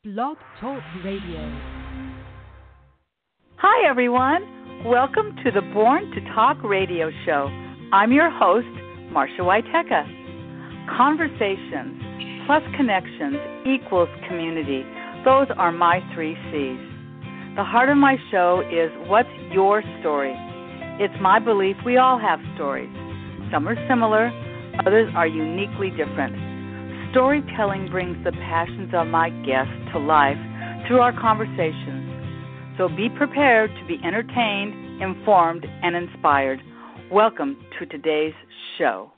Blog Talk Radio. Hi, everyone. Welcome to the Born to Talk radio show. I'm your host, Marsha Waiteka. Conversations plus connections equals community. Those are my 3 C's. The heart of my show is what's your story? It's my belief we all have stories. Some are similar, others are uniquely different. Storytelling brings the passions of my guests to life through our conversations. So be prepared to be entertained, informed, and inspired. Welcome to today's show.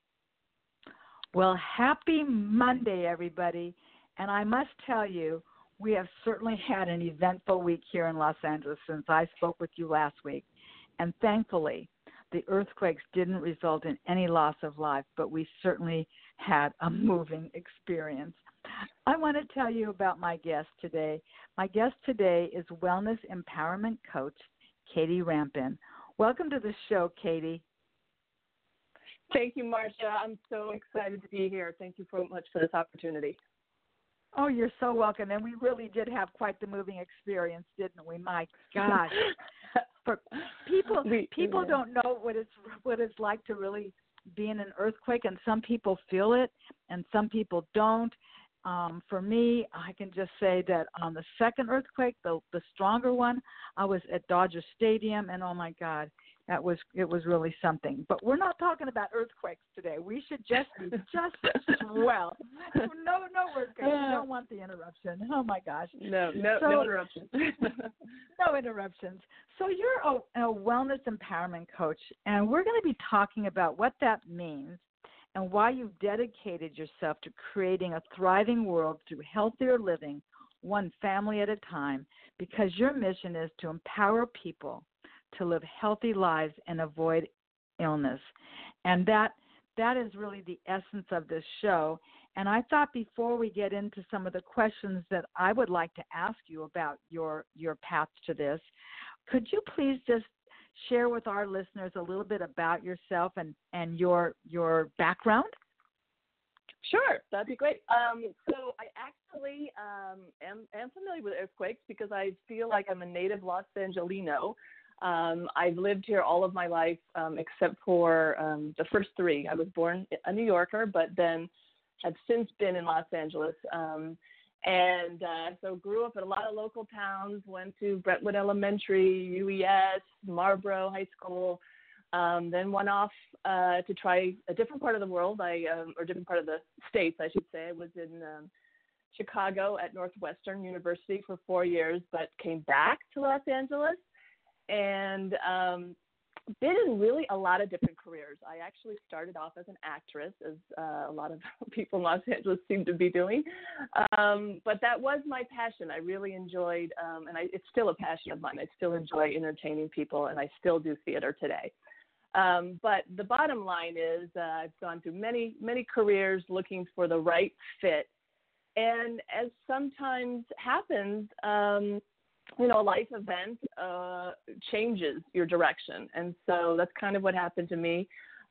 Well, happy Monday, everybody. And I must tell you, we have certainly had an eventful week here in Los Angeles since I spoke with you last week. And thankfully, the earthquakes didn't result in any loss of life, but we certainly had a moving experience. I want to tell you about my guest today. My guest today is Wellness Empowerment Coach, Katie Rampin. Welcome to the show, Katie. Thank you, Marsha. I'm so excited to be here. Thank you so much for this opportunity. Oh, you're so welcome. And we really did have quite the moving experience, didn't we? My gosh. For people don't know what it's like to really be in an earthquake, and some people feel it and some people don't. For me, I can just say that on the second earthquake, the stronger one, I was at Dodger Stadium, and oh my God, it was really something. But we're not talking about earthquakes today. We should just be just well. No earthquakes. We don't want the interruption. Oh my gosh. No interruptions. No interruptions. So you're a wellness empowerment coach, and we're going to be talking about what that means and why you've dedicated yourself to creating a thriving world through healthier living, one family at a time, because your mission is to empower people to live healthy lives and avoid illness. And that is really the essence of this show. And I thought before we get into some of the questions that I would like to ask you about your path to this, could you please just share with our listeners a little bit about yourself and your background? Sure, that'd be great. So I actually am familiar with earthquakes because I feel like I'm a native Los Angelino. I've lived here all of my life except for the first 3. I was born a New Yorker, but then have since been in Los Angeles. So grew up in a lot of local towns, went to Brentwood Elementary, UES, Marlboro High School, then went off to try a different part of the world, or different part of the States, I should say. I was in Chicago at Northwestern University for 4 years, but came back to Los Angeles and been in really a lot of different careers. I actually started off as an actress, as a lot of people in Los Angeles seem to be doing. But that was my passion. I really enjoyed, it's still a passion of mine. I still enjoy entertaining people, and I still do theater today. But the bottom line is I've gone through many, many careers looking for the right fit. And as sometimes happens, a life event changes your direction. And so that's kind of what happened to me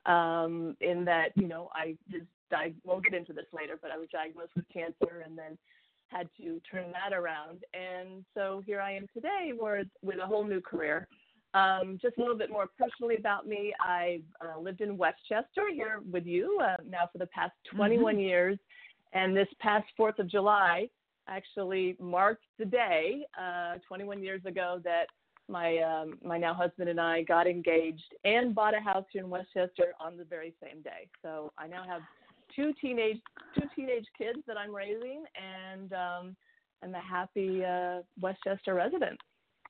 in that, we'll get into this later, but I was diagnosed with cancer and then had to turn that around. And so here I am today with a whole new career. Just a little bit more personally about me. I've lived in Westchester here with you now for the past 21 years. And this past 4th of July actually marked the day 21 years ago that my now husband and I got engaged and bought a house here in Westchester on the very same day. So I now have two teenage kids that I'm raising, and I'm a happy Westchester resident.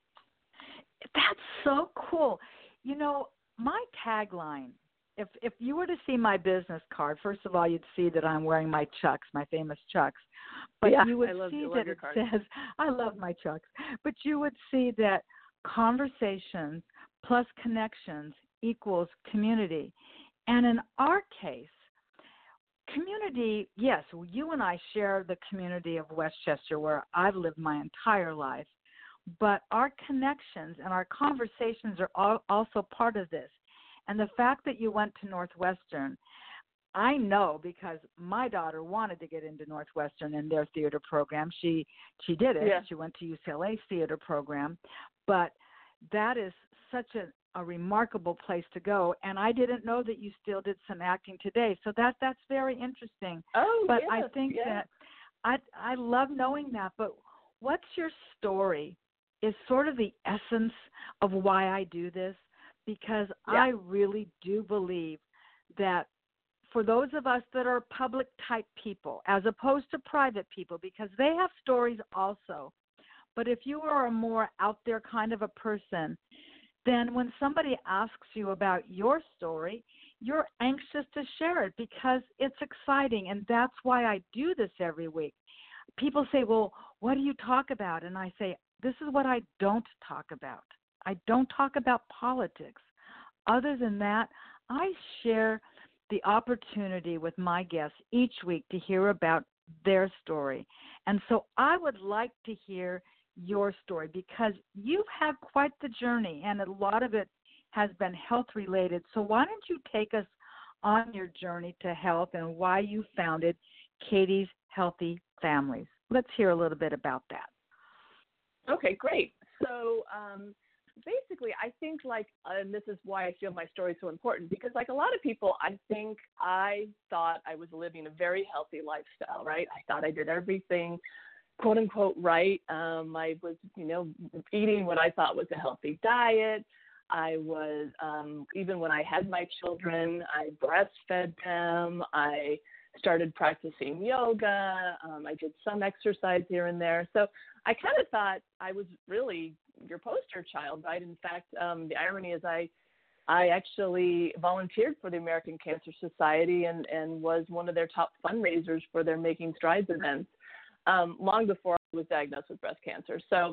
That's so cool. My tagline, if you were to see my business card, first of all, you'd see that I'm wearing my Chucks, my famous Chucks. But you would see that it says, I love my Chucks, but you would see that conversations plus connections equals community. And in our case, community, yes, you and I share the community of Westchester where I've lived my entire life, but our connections and our conversations are also part of this. And the fact that you went to Northwestern, I know because my daughter wanted to get into Northwestern and their theater program. She did it. Yeah. She went to UCLA's theater program, but that is such a remarkable place to go. And I didn't know that you still did some acting today, so that's very interesting. Oh, but yes, I think that I love knowing that. But what's your story? Is sort of the essence of why I do this, because I really do believe that for those of us that are public type people, as opposed to private people, because they have stories also. But if you are a more out there kind of a person, then when somebody asks you about your story, you're anxious to share it because it's exciting. And that's why I do this every week. People say, well, what do you talk about? And I say, this is what I don't talk about. I don't talk about politics. Other than that, I share the opportunity with my guests each week to hear about their story. And so I would like to hear your story because you've had quite the journey, and a lot of it has been health related. So why don't you take us on your journey to health and why you founded Katie's Healthy Families? Let's hear a little bit about that. Okay, great. So basically, I think and this is why I feel my story is so important, because like a lot of people, I think I thought I was living a very healthy lifestyle, right? I thought I did everything, quote unquote, right. I was, eating what I thought was a healthy diet. I was, even when I had my children, I breastfed them. I started practicing yoga. I did some exercise here and there. So I kind of thought I was really your poster child, right? In fact, the irony is I actually volunteered for the American Cancer Society and was one of their top fundraisers for their Making Strides events long before I was diagnosed with breast cancer. So,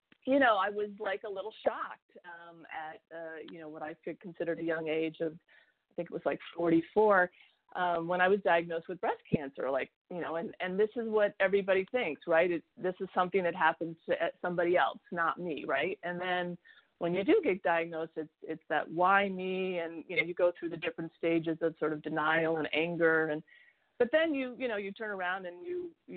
I was like a little shocked at, what I could consider a young age of, I think it was like 44, when I was diagnosed with breast cancer, and this is what everybody thinks, right? This is something that happens to somebody else, not me, right? And then when you do get diagnosed, it's that why me, and you go through the different stages of sort of denial and anger, but then you turn around and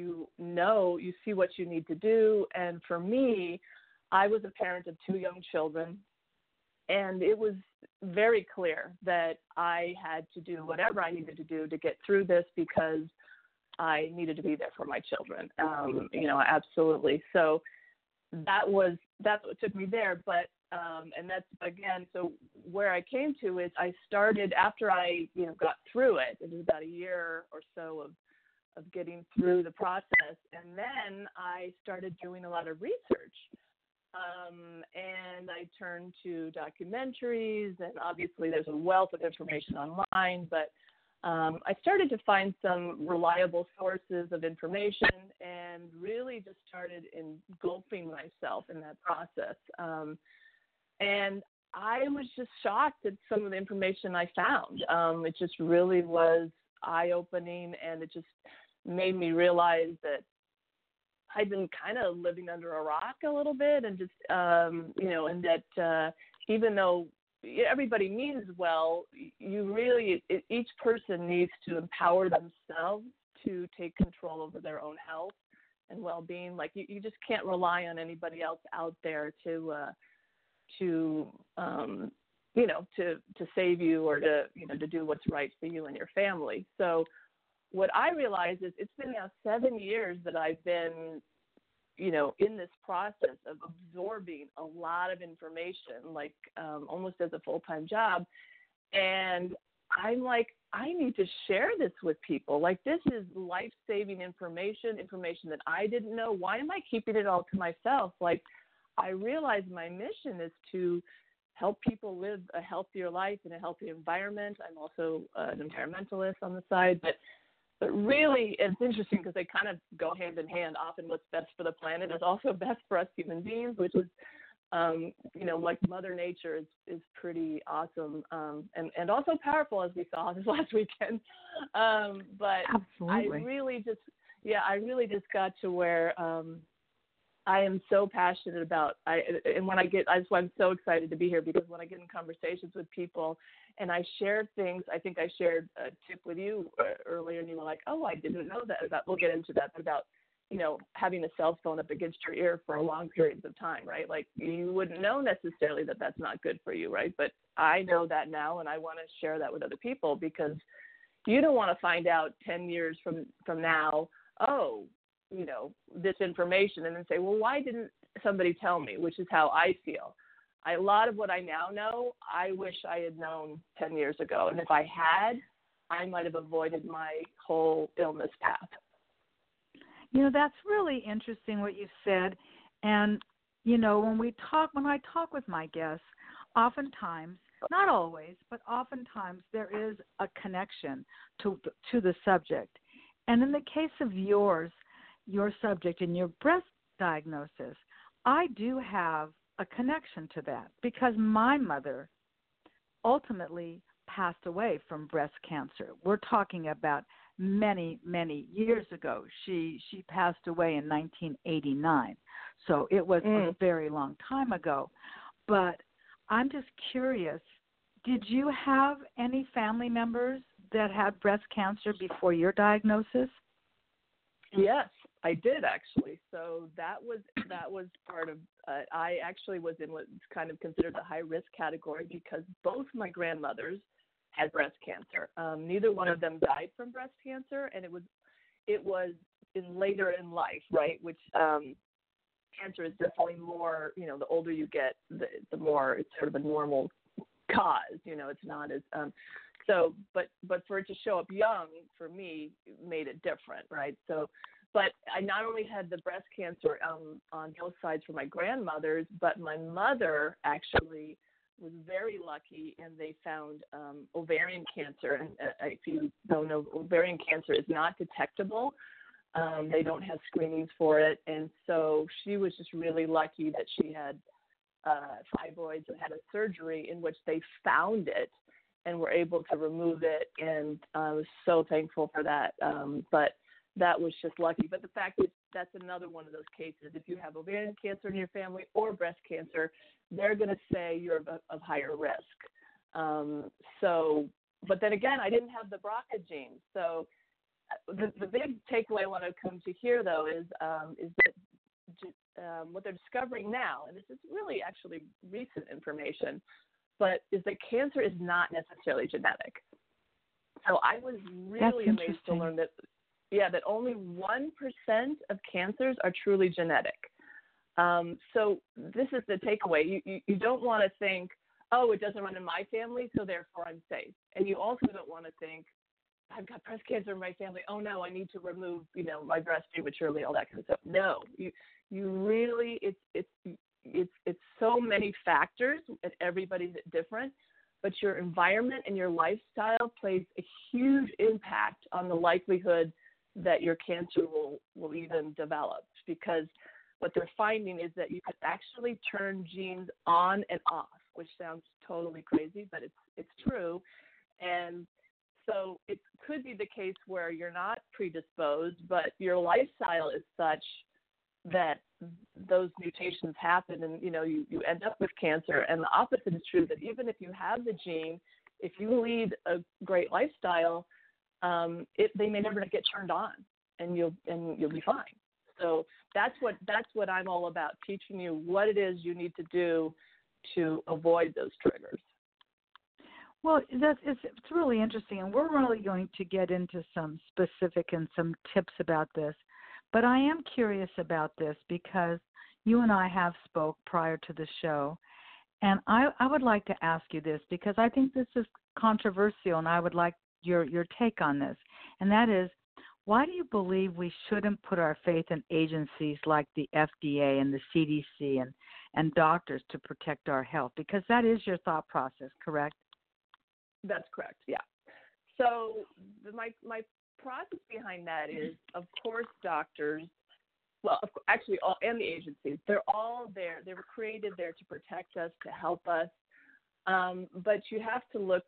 you see what you need to do. And for me, I was a parent of 2 young children. And it was very clear that I had to do whatever I needed to do to get through this because I needed to be there for my children. Absolutely. So that's what took me there. But and that's again. So where I came to is I started after I got through it. It was about a year or so of getting through the process, and then I started doing a lot of research. And I turned to documentaries, and obviously there's a wealth of information online, but I started to find some reliable sources of information and really just started engulfing myself in that process. And I was just shocked at some of the information I found. It just really was eye-opening, and it just made me realize that I'd been kind of living under a rock a little bit, and just, and that even though everybody means well, each person needs to empower themselves to take control over their own health and well-being. Like you just can't rely on anybody else out there to save you or to do what's right for you and your family. So what I realized is it's been now 7 years that I've been, in this process of absorbing a lot of information, like almost as a full-time job. And I'm like, I need to share this with people. Like, this is life-saving information that I didn't know. Why am I keeping it all to myself? Like, I realize my mission is to help people live a healthier life in a healthy environment. I'm also an environmentalist on the side, but really, it's interesting because they kind of go hand in hand. Often what's best for the planet is also best for us human beings, which is, like Mother Nature is pretty awesome and also powerful, as we saw this last weekend. But absolutely. I really just got to where I am so passionate about, that's why I'm so excited to be here, because when I get in conversations with people and I share things, I think I shared a tip with you earlier, and you were like, oh, I didn't know that. We'll get into that, but about, having a cell phone up against your ear for long periods of time, right? Like, you wouldn't know necessarily that that's not good for you, right? But I know that now, and I want to share that with other people, because you don't want to find out 10 years from now, this information, and then say, well, why didn't somebody tell me? Which is how I feel. A lot of what I now know, I wish I had known 10 years ago. And if I had, I might have avoided my whole illness path. That's really interesting what you said. And, when I talk with my guests, oftentimes, not always, but oftentimes there is a connection to the subject. And in the case of your subject and your breast diagnosis, I do have a connection to that, because my mother ultimately passed away from breast cancer. We're talking about many, many years ago. She passed away in 1989. So it was a very long time ago. But I'm just curious, did you have any family members that had breast cancer before your diagnosis? Yes, I did, actually. So that was part of. I actually was in what's kind of considered the high risk category, because both my grandmothers had breast cancer. Neither one of them died from breast cancer, and it was later in life, right? Which cancer is definitely more. The older you get, the more it's sort of a normal cause. It's not as So, but for it to show up young, for me, made it different, right? So, but I not only had the breast cancer on both sides for my grandmothers, but my mother actually was very lucky, and they found ovarian cancer. And if you don't know, ovarian cancer is not detectable. They don't have screenings for it. And so she was just really lucky that she had fibroids and had a surgery in which they found it and were able to remove it, and I was so thankful for that. But that was just lucky. But the fact is, that's another one of those cases. If you have ovarian cancer in your family or breast cancer, they're going to say you're of higher risk. But then again, I didn't have the BRCA gene. So the big takeaway I want to come to here, though, is that what they're discovering now, and this is really actually recent information, but is that cancer is not necessarily genetic. So I was really amazed to learn that only 1% of cancers are truly genetic. So this is the takeaway. You don't want to think, oh, it doesn't run in my family, so therefore I'm safe. And you also don't want to think, I've got breast cancer in my family. Oh no, I need to remove, my breast prematurely, all that kind of stuff. No, you really, it's so many factors, and everybody's different, but your environment and your lifestyle plays a huge impact on the likelihood that your cancer will even develop, because what they're finding is that you could actually turn genes on and off, which sounds totally crazy, but it's true. And so it could be the case where you're not predisposed, but your lifestyle is such that those mutations happen, and you end up with cancer. And the opposite is true, that even if you have the gene, if you lead a great lifestyle, they may never get turned on, and you'll be fine. So that's what I'm all about, teaching you what it is you need to do to avoid those triggers. Well, it's really interesting, and we're really going to get into some specific and some tips about this. But I am curious about this, because you and I have spoke prior to the show, and I would like to ask you this, because I think this is controversial, and I would like your take on this. And that is, why do you believe we shouldn't put our faith in agencies like the FDA and the CDC and doctors to protect our health? Because that is your thought process, correct? That's correct, yeah. So my process behind that is, of course, doctors, actually all, and the agencies, they're all there. They were created there to protect us, to help us. But you have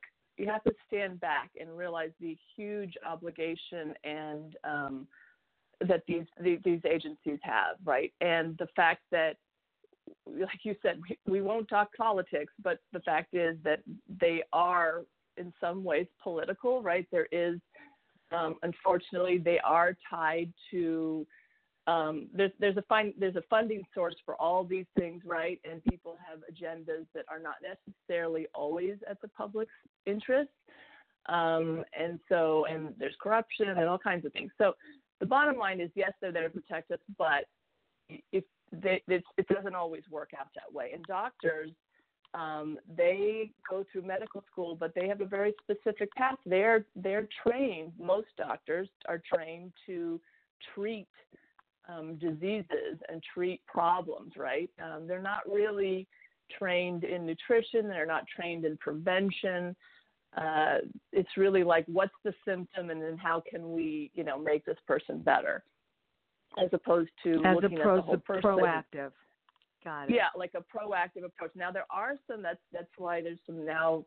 to stand back and realize the huge obligation and that these agencies have, right? And the fact that, like you said, we won't talk politics, but the fact is that they are in some ways political, right? There is, unfortunately, they are tied to. There's a funding source for all these things, right? And people have agendas that are not necessarily always at the public's interest, and there's corruption and all kinds of things. So the bottom line is, yes, they're there to protect us, but it doesn't always work out that way. And doctors, they go through medical school, but they have a very specific path. They're trained. Most doctors are trained to treat diseases and treat problems, right? They're not really trained in nutrition. They're not trained in prevention. It's really like, what's the symptom, and then how can we, make this person better, as opposed to looking at the whole person. Proactive. Got it. Yeah, like a proactive approach. Now there are some. That's why there's some now,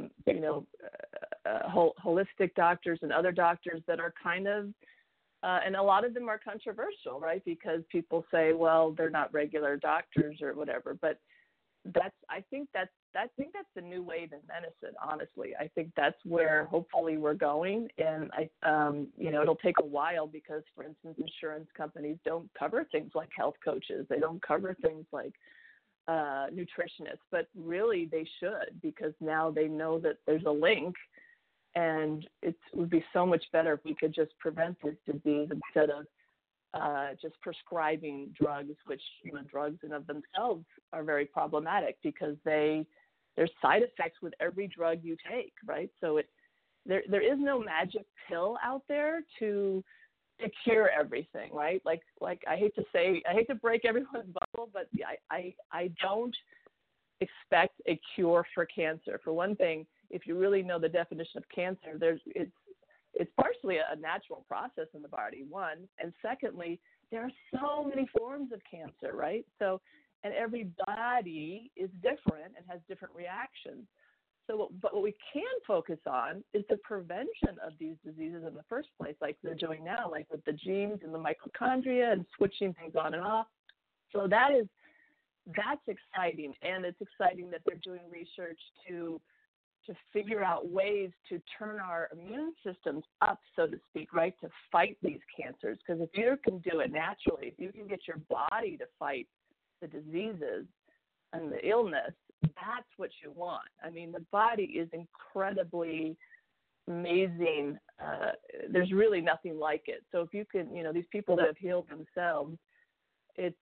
holistic doctors and other doctors that are kind of. And a lot of them are controversial, right? Because people say, well, they're not regular doctors or whatever. But I think that's the new wave in medicine. Honestly, I think that's where hopefully we're going. And it'll take a while because, for instance, insurance companies don't cover things like health coaches. They don't cover things like nutritionists. But really, they should, because now they know that there's a link. And it would be so much better if we could just prevent this disease instead of just prescribing drugs, which, drugs in of themselves are very problematic because there's side effects with every drug you take, right? So there is no magic pill out there to cure everything, right? Like I hate to break everyone's bubble, but I don't expect a cure for cancer. For one thing, if you really know the definition of cancer, it's partially a natural process in the body, one, and secondly, there are so many forms of cancer, right? So, and every body is different and has different reactions. So, but what we can focus on is the prevention of these diseases in the first place, like they're doing now, like with the genes and the mitochondria and switching things on and off. So that's exciting, and it's exciting that they're doing research to figure out ways to turn our immune systems up, so to speak, right, to fight these cancers. Because if you can do it naturally, if you can get your body to fight the diseases and the illness, that's what you want. I mean, the body is incredibly amazing. There's really nothing like it. So if you can, these people that have healed themselves, it's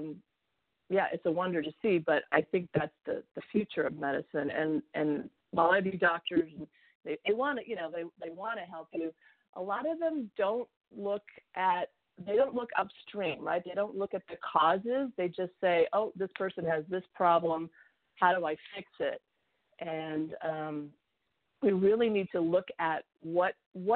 a wonder to see. But I think that's the future of medicine. And a lot of these doctors, they want to, they want to help you. A lot of them don't look upstream, right? They don't look at the causes. They just say, oh, this person has this problem. How do I fix it? And we really need to look at what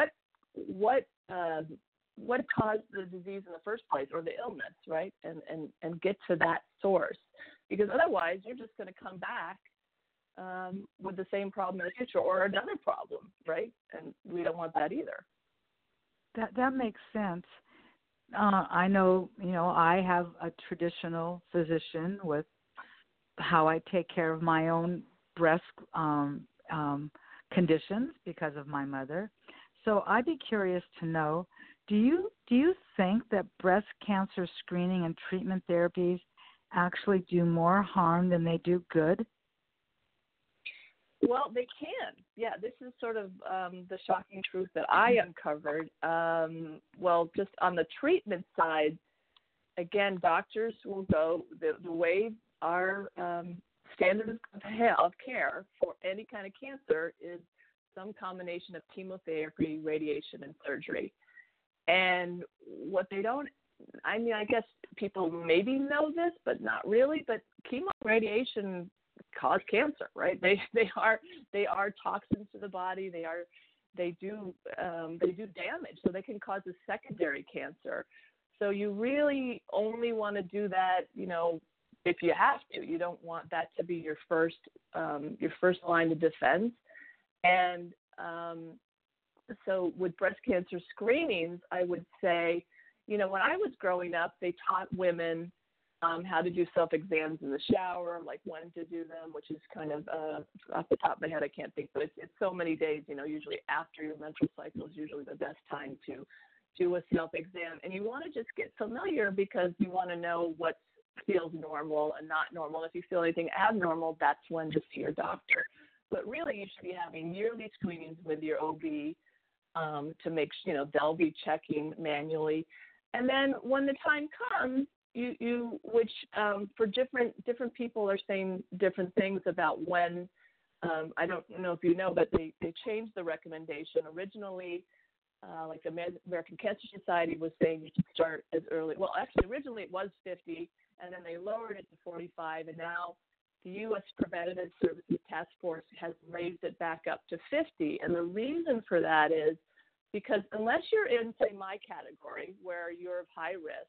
caused the disease in the first place, or the illness, right? And get to that source, because otherwise you're just going to come back with the same problem in the future, or another problem, right? And we don't want that either. That makes sense. I know, I have a traditional physician with how I take care of my own breast conditions because of my mother. So I'd be curious to know, do you think that breast cancer screening and treatment therapies actually do more harm than they do good? Well, they can. Yeah, this is sort of the shocking truth that I uncovered. Well, just on the treatment side, again, doctors will go the way our standard of care for any kind of cancer is some combination of chemotherapy, radiation, and surgery. And what they don't, I guess people maybe know this, but not really, but chemo and radiation cause cancer, right? They are toxins to the body. They do damage, so they can cause a secondary cancer. So you really only want to do that, if you have to. You don't want that to be your first line of defense. And so with breast cancer screenings, I would say, you know, when I was growing up, they taught women how to do self-exams in the shower, like when to do them, which is kind of off the top of my head, I can't think, but it's so many days, you know, usually after your menstrual cycle is usually the best time to do a self-exam. And you want to just get familiar because you want to know what feels normal and not normal. If you feel anything abnormal, that's when to see your doctor. But really, you should be having yearly screenings with your OB to make sure, you know, they'll be checking manually. And then when the time comes, which for different people are saying different things about when. I don't know if you know, but they changed the recommendation. Originally, like the American Cancer Society was saying you should start as early. Well, actually, originally it was 50, and then they lowered it to 45, and now the U.S. Preventative Services Task Force has raised it back up to 50. And the reason for that is because unless you're in, say, my category, where you're of high risk,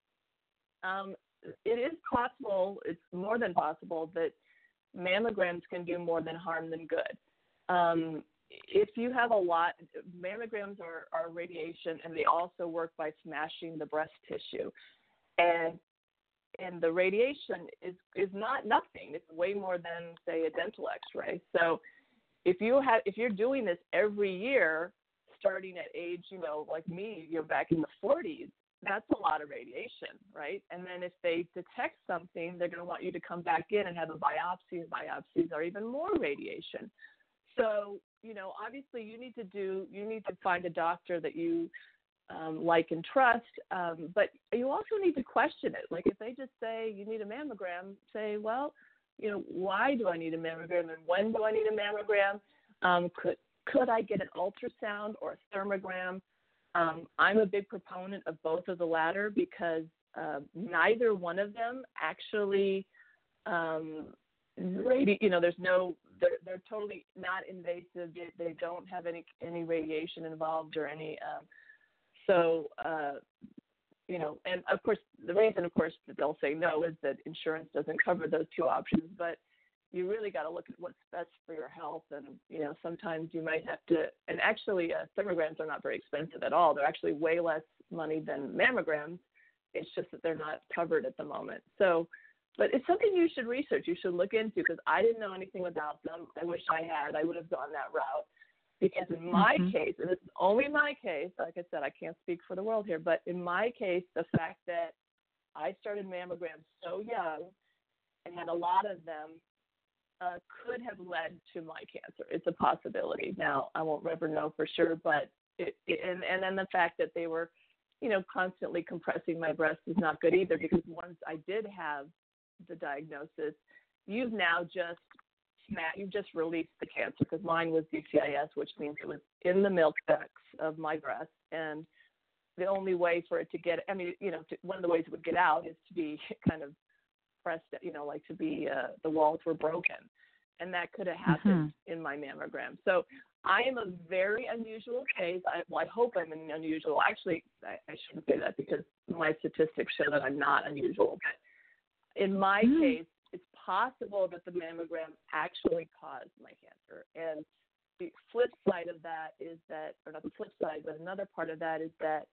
it is possible, it's more than possible, that mammograms can do more than harm than good. If you have a lot, mammograms are radiation, and they also work by smashing the breast tissue. And the radiation is not nothing. It's way more than, say, a dental X-ray. So if you're doing this every year, starting at age, you know, like me, you're back in the 40s, that's a lot of radiation, right? And then if they detect something, they're going to want you to come back in and have a biopsy, and biopsies are even more radiation. So, you know, obviously you need to find a doctor that you like and trust, but you also need to question it. Like if they just say you need a mammogram, say, well, you know, why do I need a mammogram and when do I need a mammogram? Could I get an ultrasound or a thermogram? I'm a big proponent of both of the latter because neither one of them actually, you know, they're totally not invasive. They don't have any radiation involved or any. You know, and of course, the reason, of course, that they'll say no is that insurance doesn't cover those two options. But you really got to look at what's best for your health. And, you know, sometimes you might have to, and actually thermograms are not very expensive at all. They're actually way less money than mammograms. It's just that they're not covered at the moment. So, but it's something you should research. You should look into because I didn't know anything about them. I wish I had. I would have gone that route. Because in my case, and this is only my case, like I said, I can't speak for the world here, but in my case, the fact that I started mammograms so young and had a lot of them could have led to my cancer. It's a possibility. Now, I won't ever know for sure, but and then the fact that they were, you know, constantly compressing my breast is not good either because once I did have the diagnosis, you've just released the cancer because mine was DCIS, which means it was in the milk ducts of my breast. And the only way for it to get, I mean, you know, one of the ways it would get out is to be kind of pressed, you know, like to be, the walls were broken. And that could have happened in my mammogram. So I am a very unusual case. I hope I'm an unusual. Actually, I shouldn't say that because my statistics show that I'm not unusual. But in my case, it's possible that the mammogram actually caused my cancer. And the flip side of that is that, or not the flip side, but another part of that is that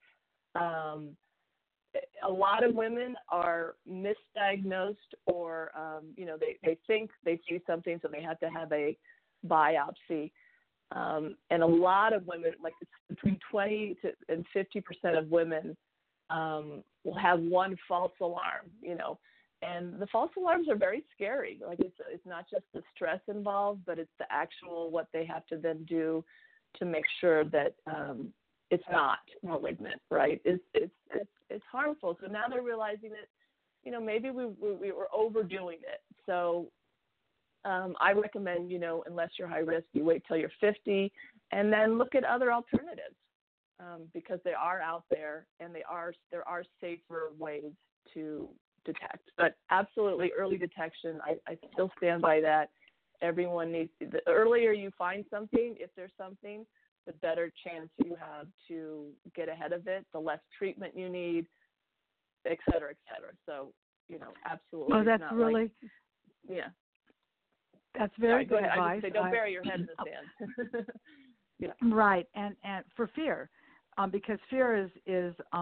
a lot of women are misdiagnosed or, you know, they think they see something, so they have to have a biopsy. And a lot of women, like it's between 20 and 50% of women will have one false alarm, you know. And the false alarms are very scary. Like it's not just the stress involved, but it's the actual what they have to then do to make sure that it's not malignant, right? It's harmful. So now they're realizing that, you know, maybe we were overdoing it. So I recommend, you know, unless you're high risk, you wait till you're 50 and then look at other alternatives because they are out there and there are safer ways to detect. But absolutely early detection, I still stand by that. Everyone needs, the earlier you find something, if there's something, the better chance you have to get ahead of it, the less treatment you need, et cetera, et cetera. So, you know, absolutely. Oh, that's really, yeah. That's very good advice. I would say don't bury your head in the sand. Yeah. Right, and for fear, because fear is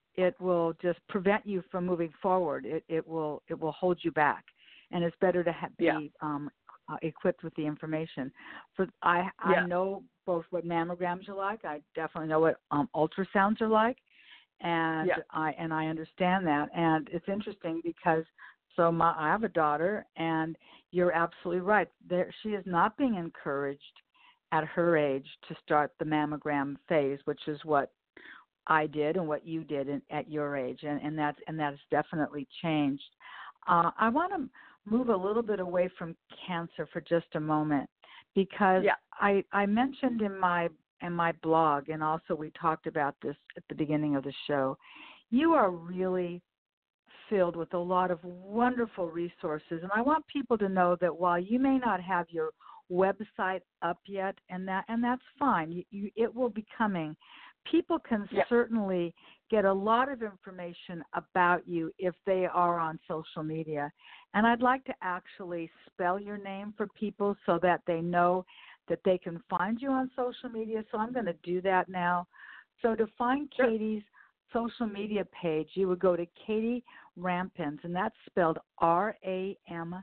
it will just prevent you from moving forward. It will hold you back, and it's better to be equipped with the information. I know both what mammograms are like. I definitely know what ultrasounds are like, and I understand that. And it's interesting because I have a daughter, and you're absolutely right. She is not being encouraged at her age to start the mammogram phase, which is what I did and what you did at your age, and that's definitely changed. I want to move a little bit away from cancer for just a moment, because I mentioned in my blog, and also we talked about this at the beginning of the show, you are really filled with a lot of wonderful resources, and I want people to know that while you may not have your website up yet, and that's fine, it will be coming. People can certainly get a lot of information about you if they are on social media. And I'd like to actually spell your name for people so that they know that they can find you on social media. So I'm going to do that now. So to find Katie's social media page, you would go to Katie Rampens, and that's spelled RAMPEN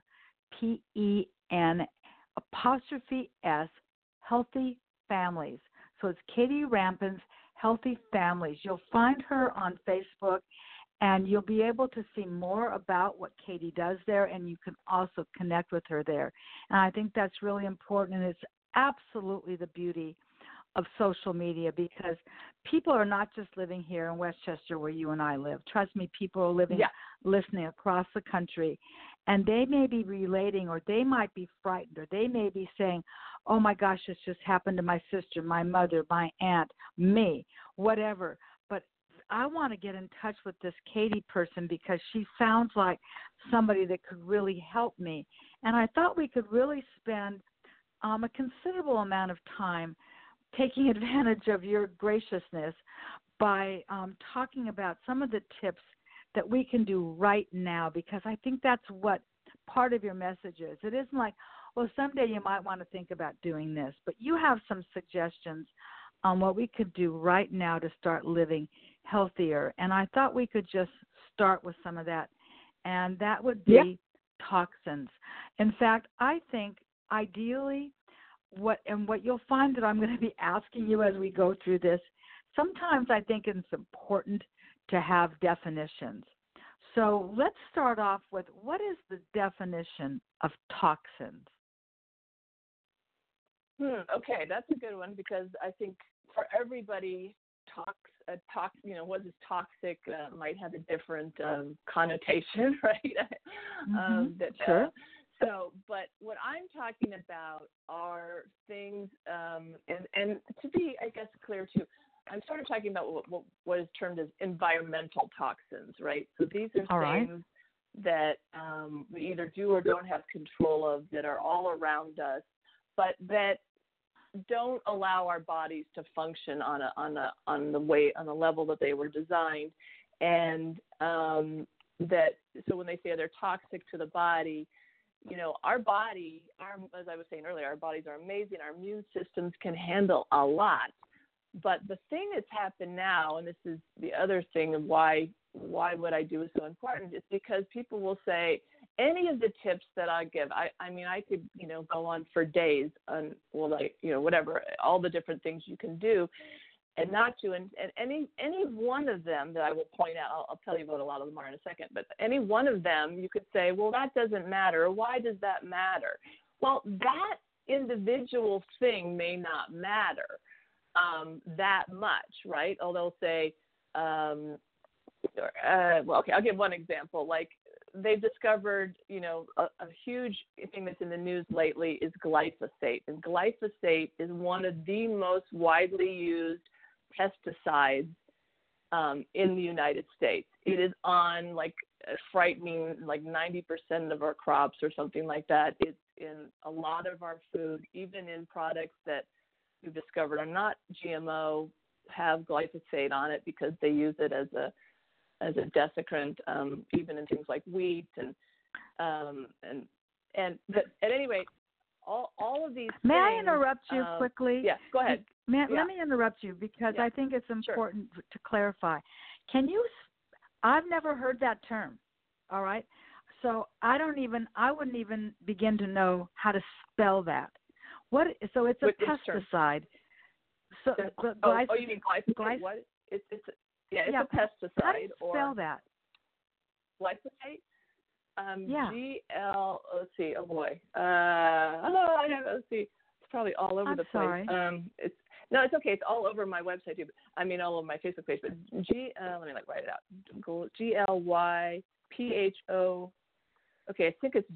', Healthy Families. So it's Katie Rampens, Healthy Families. You'll find her on Facebook, and you'll be able to see more about what Katie does there, and you can also connect with her there. And I think that's really important, and it's absolutely the beauty of social media, because people are not just living here in Westchester where you and I live. Trust me, people are listening across the country, and they may be relating, or they might be frightened, or they may be saying, oh my gosh, this just happened to my sister, my mother, my aunt, me, whatever. But I want to get in touch with this Katie person, because she sounds like somebody that could really help me. And I thought we could really spend a considerable amount of time taking advantage of your graciousness by talking about some of the tips that we can do right now, because I think that's what part of your message is. It isn't like, well, someday you might want to think about doing this, but you have some suggestions on what we could do right now to start living healthier. And I thought we could just start with some of that, and that would be toxins. In fact, I think ideally what you'll find that I'm going to be asking you as we go through this, sometimes I think it's important to have definitions. So let's start off with, what is the definition of toxins? Okay, that's a good one, because I think for everybody, what is toxic might have a different connotation, right? Sure. But what I'm talking about are things, and to be, I guess, clear too, I'm sort of talking about what is termed as environmental toxins, right? So these are things that we either do or don't have control of, that are all around us, but that don't allow our bodies to function on the level that they were designed, and so when they say they're toxic to the body, our body, as I was saying earlier, our bodies are amazing. Our immune systems can handle a lot. But the thing that's happened now, and this is the other thing of why what I do is so important, is because people will say, any of the tips that I give, I mean, I could, go on for days on, whatever, all the different things you can do and not do. And any one of them that I will point out, I'll tell you what a lot of them are in a second, but any one of them you could say, well, that doesn't matter. Why does that matter? Well, that individual thing may not matter that much, right? Or they'll say, well, okay, I'll give one example. Like, they've discovered, a huge thing that's in the news lately is glyphosate. And glyphosate is one of the most widely used pesticides in the United States. It is on, like, a frightening, like 90% of our crops or something like that. It's in a lot of our food, even in products that we've discovered are not GMO, have glyphosate on it, because they use it as a desiccant, even in things like wheat and at any rate, all of these May things, I interrupt you quickly? Yes, go ahead. Let me interrupt you, because I think it's important to clarify. Can you? I've never heard that term. All right. So I wouldn't even begin to know how to spell that. What? So it's a pesticide. So you mean glyphosate? What? It's a pesticide. How do you spell that? Glyphosate. Yeah. GL. Let's see. Oh boy. Let's see. It's probably all over the place. Sorry. It's okay. It's all over my website too. I mean, all over my Facebook page. But let me write it out. GLYPHO. Okay, I think it's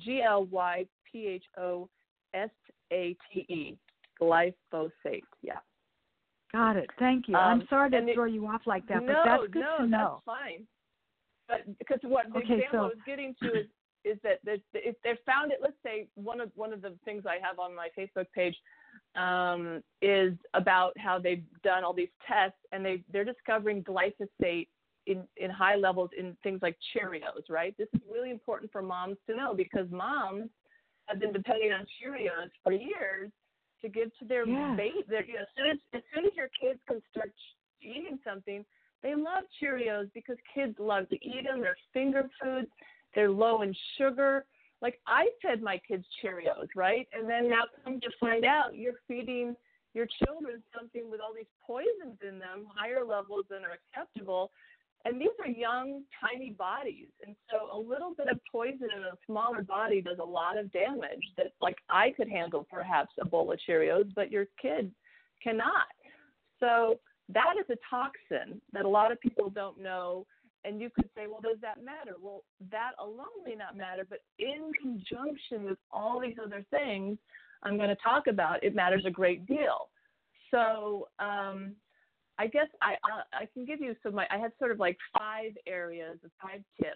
GLYPHOSATE. Glyphosate. Yeah. Got it. Thank you. I'm sorry to throw you off like that, but that's good to know. No, that's fine. But because what the example I was getting to is that if they found it, let's say one of the things I have on my Facebook page is about how they've done all these tests and they're discovering glyphosate in high levels in things like Cheerios, right? This is really important for moms to know because moms have been depending on Cheerios for years to give to their baby. As soon as your kids can start eating something, they love Cheerios because kids love to eat them. They're finger foods. They're low in sugar. Like I fed my kids Cheerios, right? And then now come to find out you're feeding your children something with all these poisons in them, higher levels than are acceptable. And these are young, tiny bodies. And so a little bit of poison in a smaller body does a lot of damage that, like, I could handle perhaps a bowl of Cheerios, but your kid cannot. So that is a toxin that a lot of people don't know. And you could say, well, does that matter? Well, that alone may not matter, but in conjunction with all these other things I'm going to talk about, it matters a great deal. So I guess I can give you I have sort of like 5 areas, 5 tips,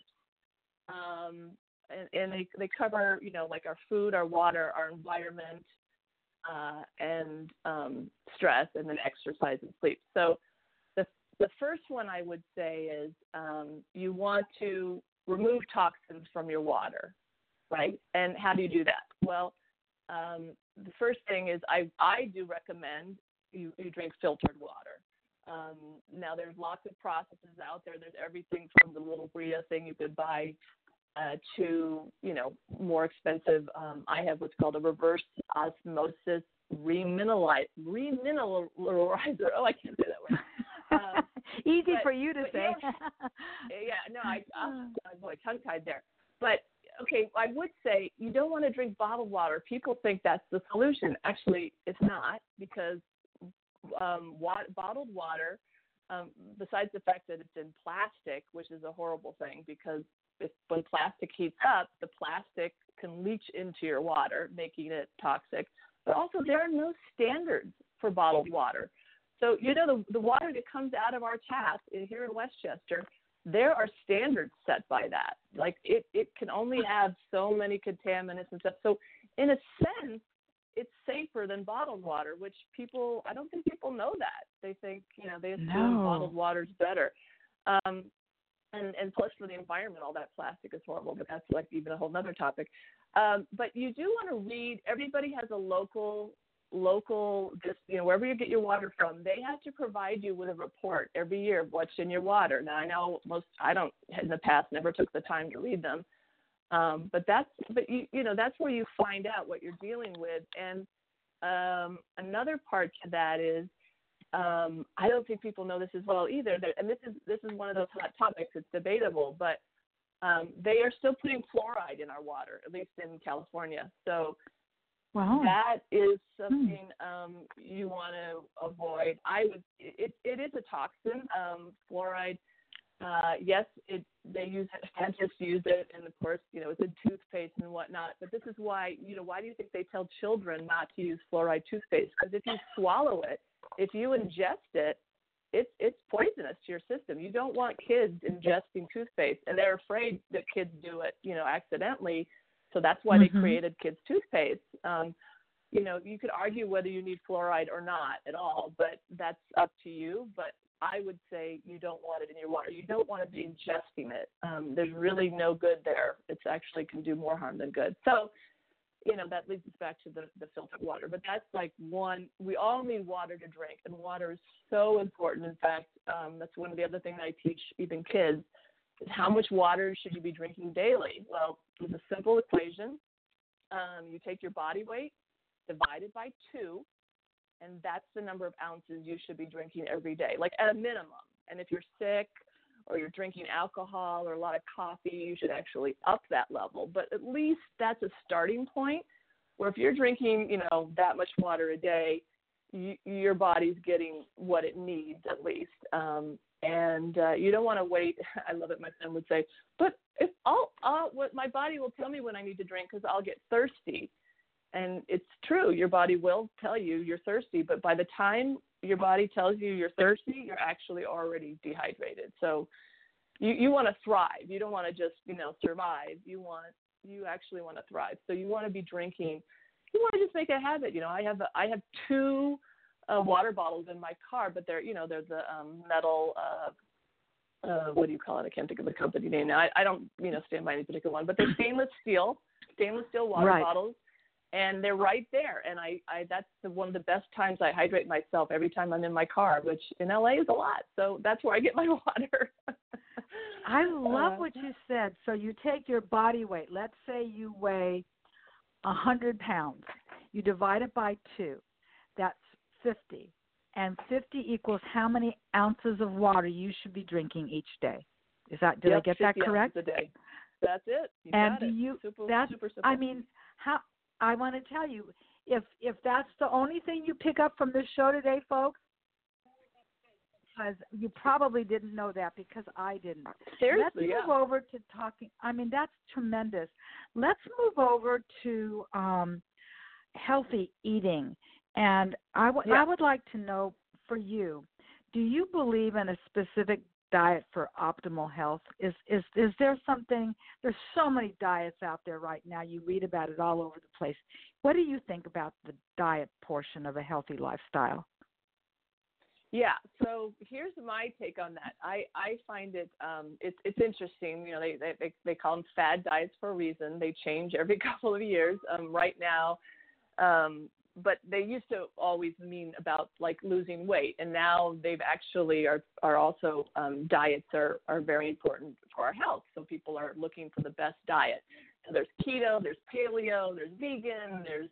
and they cover, like our food, our water, our environment, and stress, and then exercise and sleep. So the first one I would say is you want to remove toxins from your water, right? And how do you do that? Well, the first thing is I do recommend you drink filtered water. Now there's lots of processes out there. There's everything from the little Brita thing you could buy to, more expensive. I have what's called a reverse osmosis remineralizer. Oh, I can't say that word. Easy for you to say. I'm like tongue-tied there. But, okay, I would say you don't want to drink bottled water. People think that's the solution. Actually, it's not, because bottled water, besides the fact that it's in plastic, which is a horrible thing, because when plastic heats up, the plastic can leach into your water, making it toxic. But also, there are no standards for bottled water. So, the water that comes out of our tap here in Westchester, there are standards set by that. Like, it can only have so many contaminants and stuff. So, in a sense, it's safer than bottled water, which I don't think people know that. They think, they assume bottled water's better. And plus for the environment, all that plastic is horrible, but that's like even a whole nother topic. But you do want to read, everybody has a local, just, wherever you get your water from, they have to provide you with a report every year of what's in your water. Now, I know I don't, in the past, never took the time to read them. But that's where you find out what you're dealing with. And another part to that is, I don't think people know this as well either. And this is one of those hot topics. It's debatable, but they are still putting fluoride in our water, at least in California. So that is something you want to avoid. It is a toxin, fluoride. Yes, scientists use it, and of course, it's in toothpaste and whatnot. But this is why, why do you think they tell children not to use fluoride toothpaste? Because if you swallow it, if you ingest it, it's poisonous to your system. You don't want kids ingesting toothpaste, and they're afraid that kids do it, accidentally. So that's why they created kids' toothpaste. You could argue whether you need fluoride or not at all, but that's up to you. But I would say you don't want it in your water. You don't want to be ingesting it. There's really no good there. It's actually can do more harm than good. So that leads us back to the filtered water. But that's like one, we all need water to drink, and water is so important. In fact, that's one of the other things I teach even kids is how much water should you be drinking daily? Well, it's a simple equation. You take your body weight, divide it by 2, and that's the number of ounces you should be drinking every day, like at a minimum. And if you're sick or you're drinking alcohol or a lot of coffee, you should actually up that level. But at least that's a starting point where if you're drinking, that much water a day, your body's getting what it needs at least. And you don't want to wait. I love it. My son would say, but if what my body will tell me when I need to drink because I'll get thirsty. And it's true. Your body will tell you you're thirsty, but by the time your body tells you you're thirsty, you're actually already dehydrated. So you want to thrive. You don't want to just, survive. You actually want to thrive. So you want to be drinking. You want to just make a habit. I have 2 water bottles in my car, but they're the metal, what do you call it? I can't think of the company name now. I don't, stand by any particular one, but they're stainless steel water bottles. And they're right there. And I that's one of the best times I hydrate myself every time I'm in my car, which in LA is a lot. So that's where I get my water. I love what you said. So you take your body weight. Let's say you weigh 100 pounds. You divide it by 2. That's 50. And 50 equals how many ounces of water you should be drinking each day. Did I get that correct? 50 ounces a day. That's it. You and got do it. you? Super simple. I mean, I want to tell you, if that's the only thing you pick up from this show today, folks, because you probably didn't know that because I didn't. Seriously, Let's move over to talking. I mean, that's tremendous. Let's move over to healthy eating. And I would like to know, for you, do you believe in a specific diet for optimal health? Is there something? There's so many diets out there right now. You read about it all over the place. What do you think about the diet portion of a healthy lifestyle? Yeah, so here's my take on that. I find it it's interesting. They call them fad diets for a reason. They change every couple of years. Right now, but they used to always mean about like losing weight, and now they've actually are also diets are very important for our health. So people are looking for the best diet. So there's keto, there's paleo, there's vegan, there's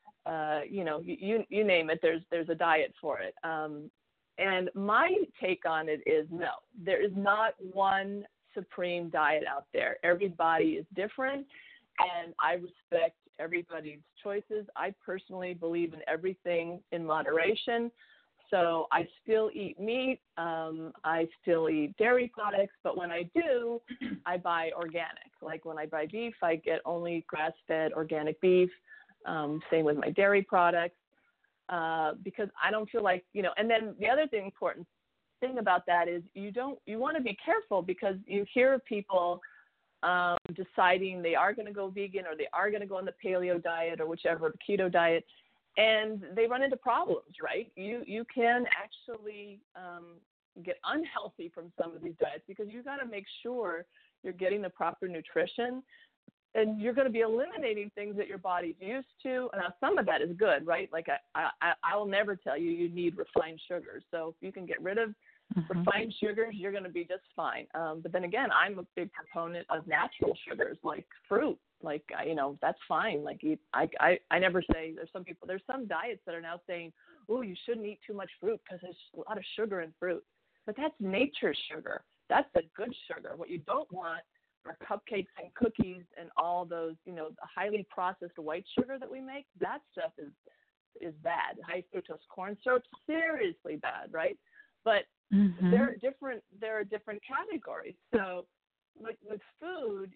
you name it. There's a diet for it. And my take on it is no, there is not one supreme diet out there. Everybody is different, and I respect everybody's choices. I personally believe in everything in moderation. So I still eat meat. I still eat dairy products, but when I do, I buy organic. Like when I buy beef, I get only grass-fed organic beef. Same with my dairy products. Because I don't feel like, and then the other important thing about that is you want to be careful because you hear people deciding they are going to go vegan or they are going to go on the paleo diet or whichever, the keto diet, and they run into problems, right? You can actually get unhealthy from some of these diets because you got to make sure you're getting the proper nutrition. And you're going to be eliminating things that your body's used to. And now some of that is good, right? Like I will never tell you need refined sugars. So if you can get rid of refined sugars, you're going to be just fine. But then again, I'm a big proponent of natural sugars like fruit. Like, that's fine. Like I never say there's some diets that are now saying, oh, you shouldn't eat too much fruit because there's a lot of sugar in fruit. But that's nature's sugar. That's the good sugar. What you don't want are cupcakes and cookies and all those, highly processed white sugar that we make. That stuff is bad. High fructose corn syrup, seriously bad, right? But there are different categories. So with food,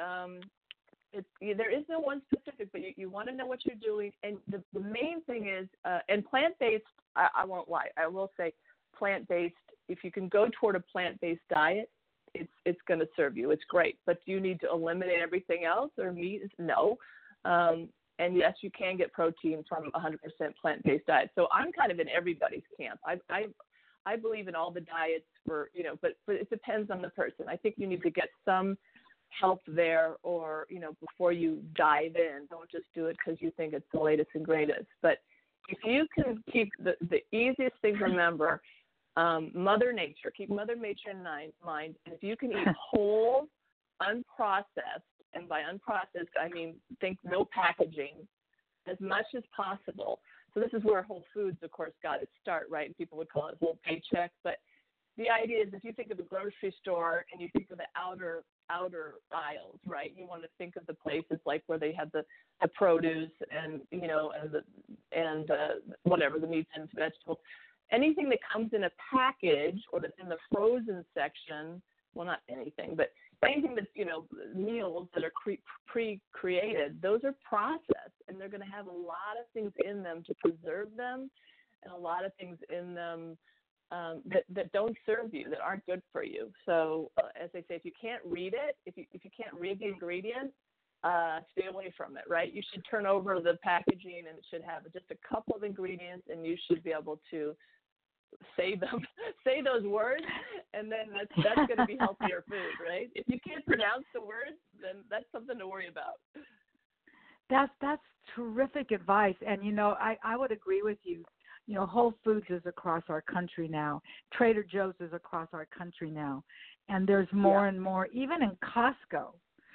there is no one specific, but you want to know what you're doing. And the main thing is, and plant-based, I won't lie, I will say plant-based, if you can go toward a plant-based diet, it's going to serve you. It's great. But do you need to eliminate everything else or meat? No. And yes, you can get protein from 100% plant-based diet. So I'm kind of in everybody's camp. I believe in all the diets but it depends on the person. I think you need to get some help there, or, before you dive in, don't just do it because you think it's the latest and greatest. But if you can keep the easiest thing to remember, Mother Nature, keep Mother Nature in mind. If you can eat whole, unprocessed, and by unprocessed, I mean think no packaging, as much as possible. So this is where Whole Foods, of course, got its start, right? And people would call it whole paycheck. But the idea is if you think of a grocery store and you think of the outer aisles, right? You want to think of the places like where they have the produce and whatever, the meats and vegetables. Anything that comes in a package or that's in the frozen section, well, not anything, but anything that's, meals that are pre-created, those are processed, and they're going to have a lot of things in them to preserve them, and a lot of things in them that don't serve you, that aren't good for you. So as they say, if you can't read it, if you can't read the ingredient, stay away from it, right? You should turn over the packaging, and it should have just a couple of ingredients, and you should be able to say those words, and then that's going to be healthier food, right? If you can't pronounce the words, then that's something to worry about. That's terrific advice, and I would agree with you. Whole Foods is across our country now. Trader Joe's is across our country now, and there's more and more, even in Costco.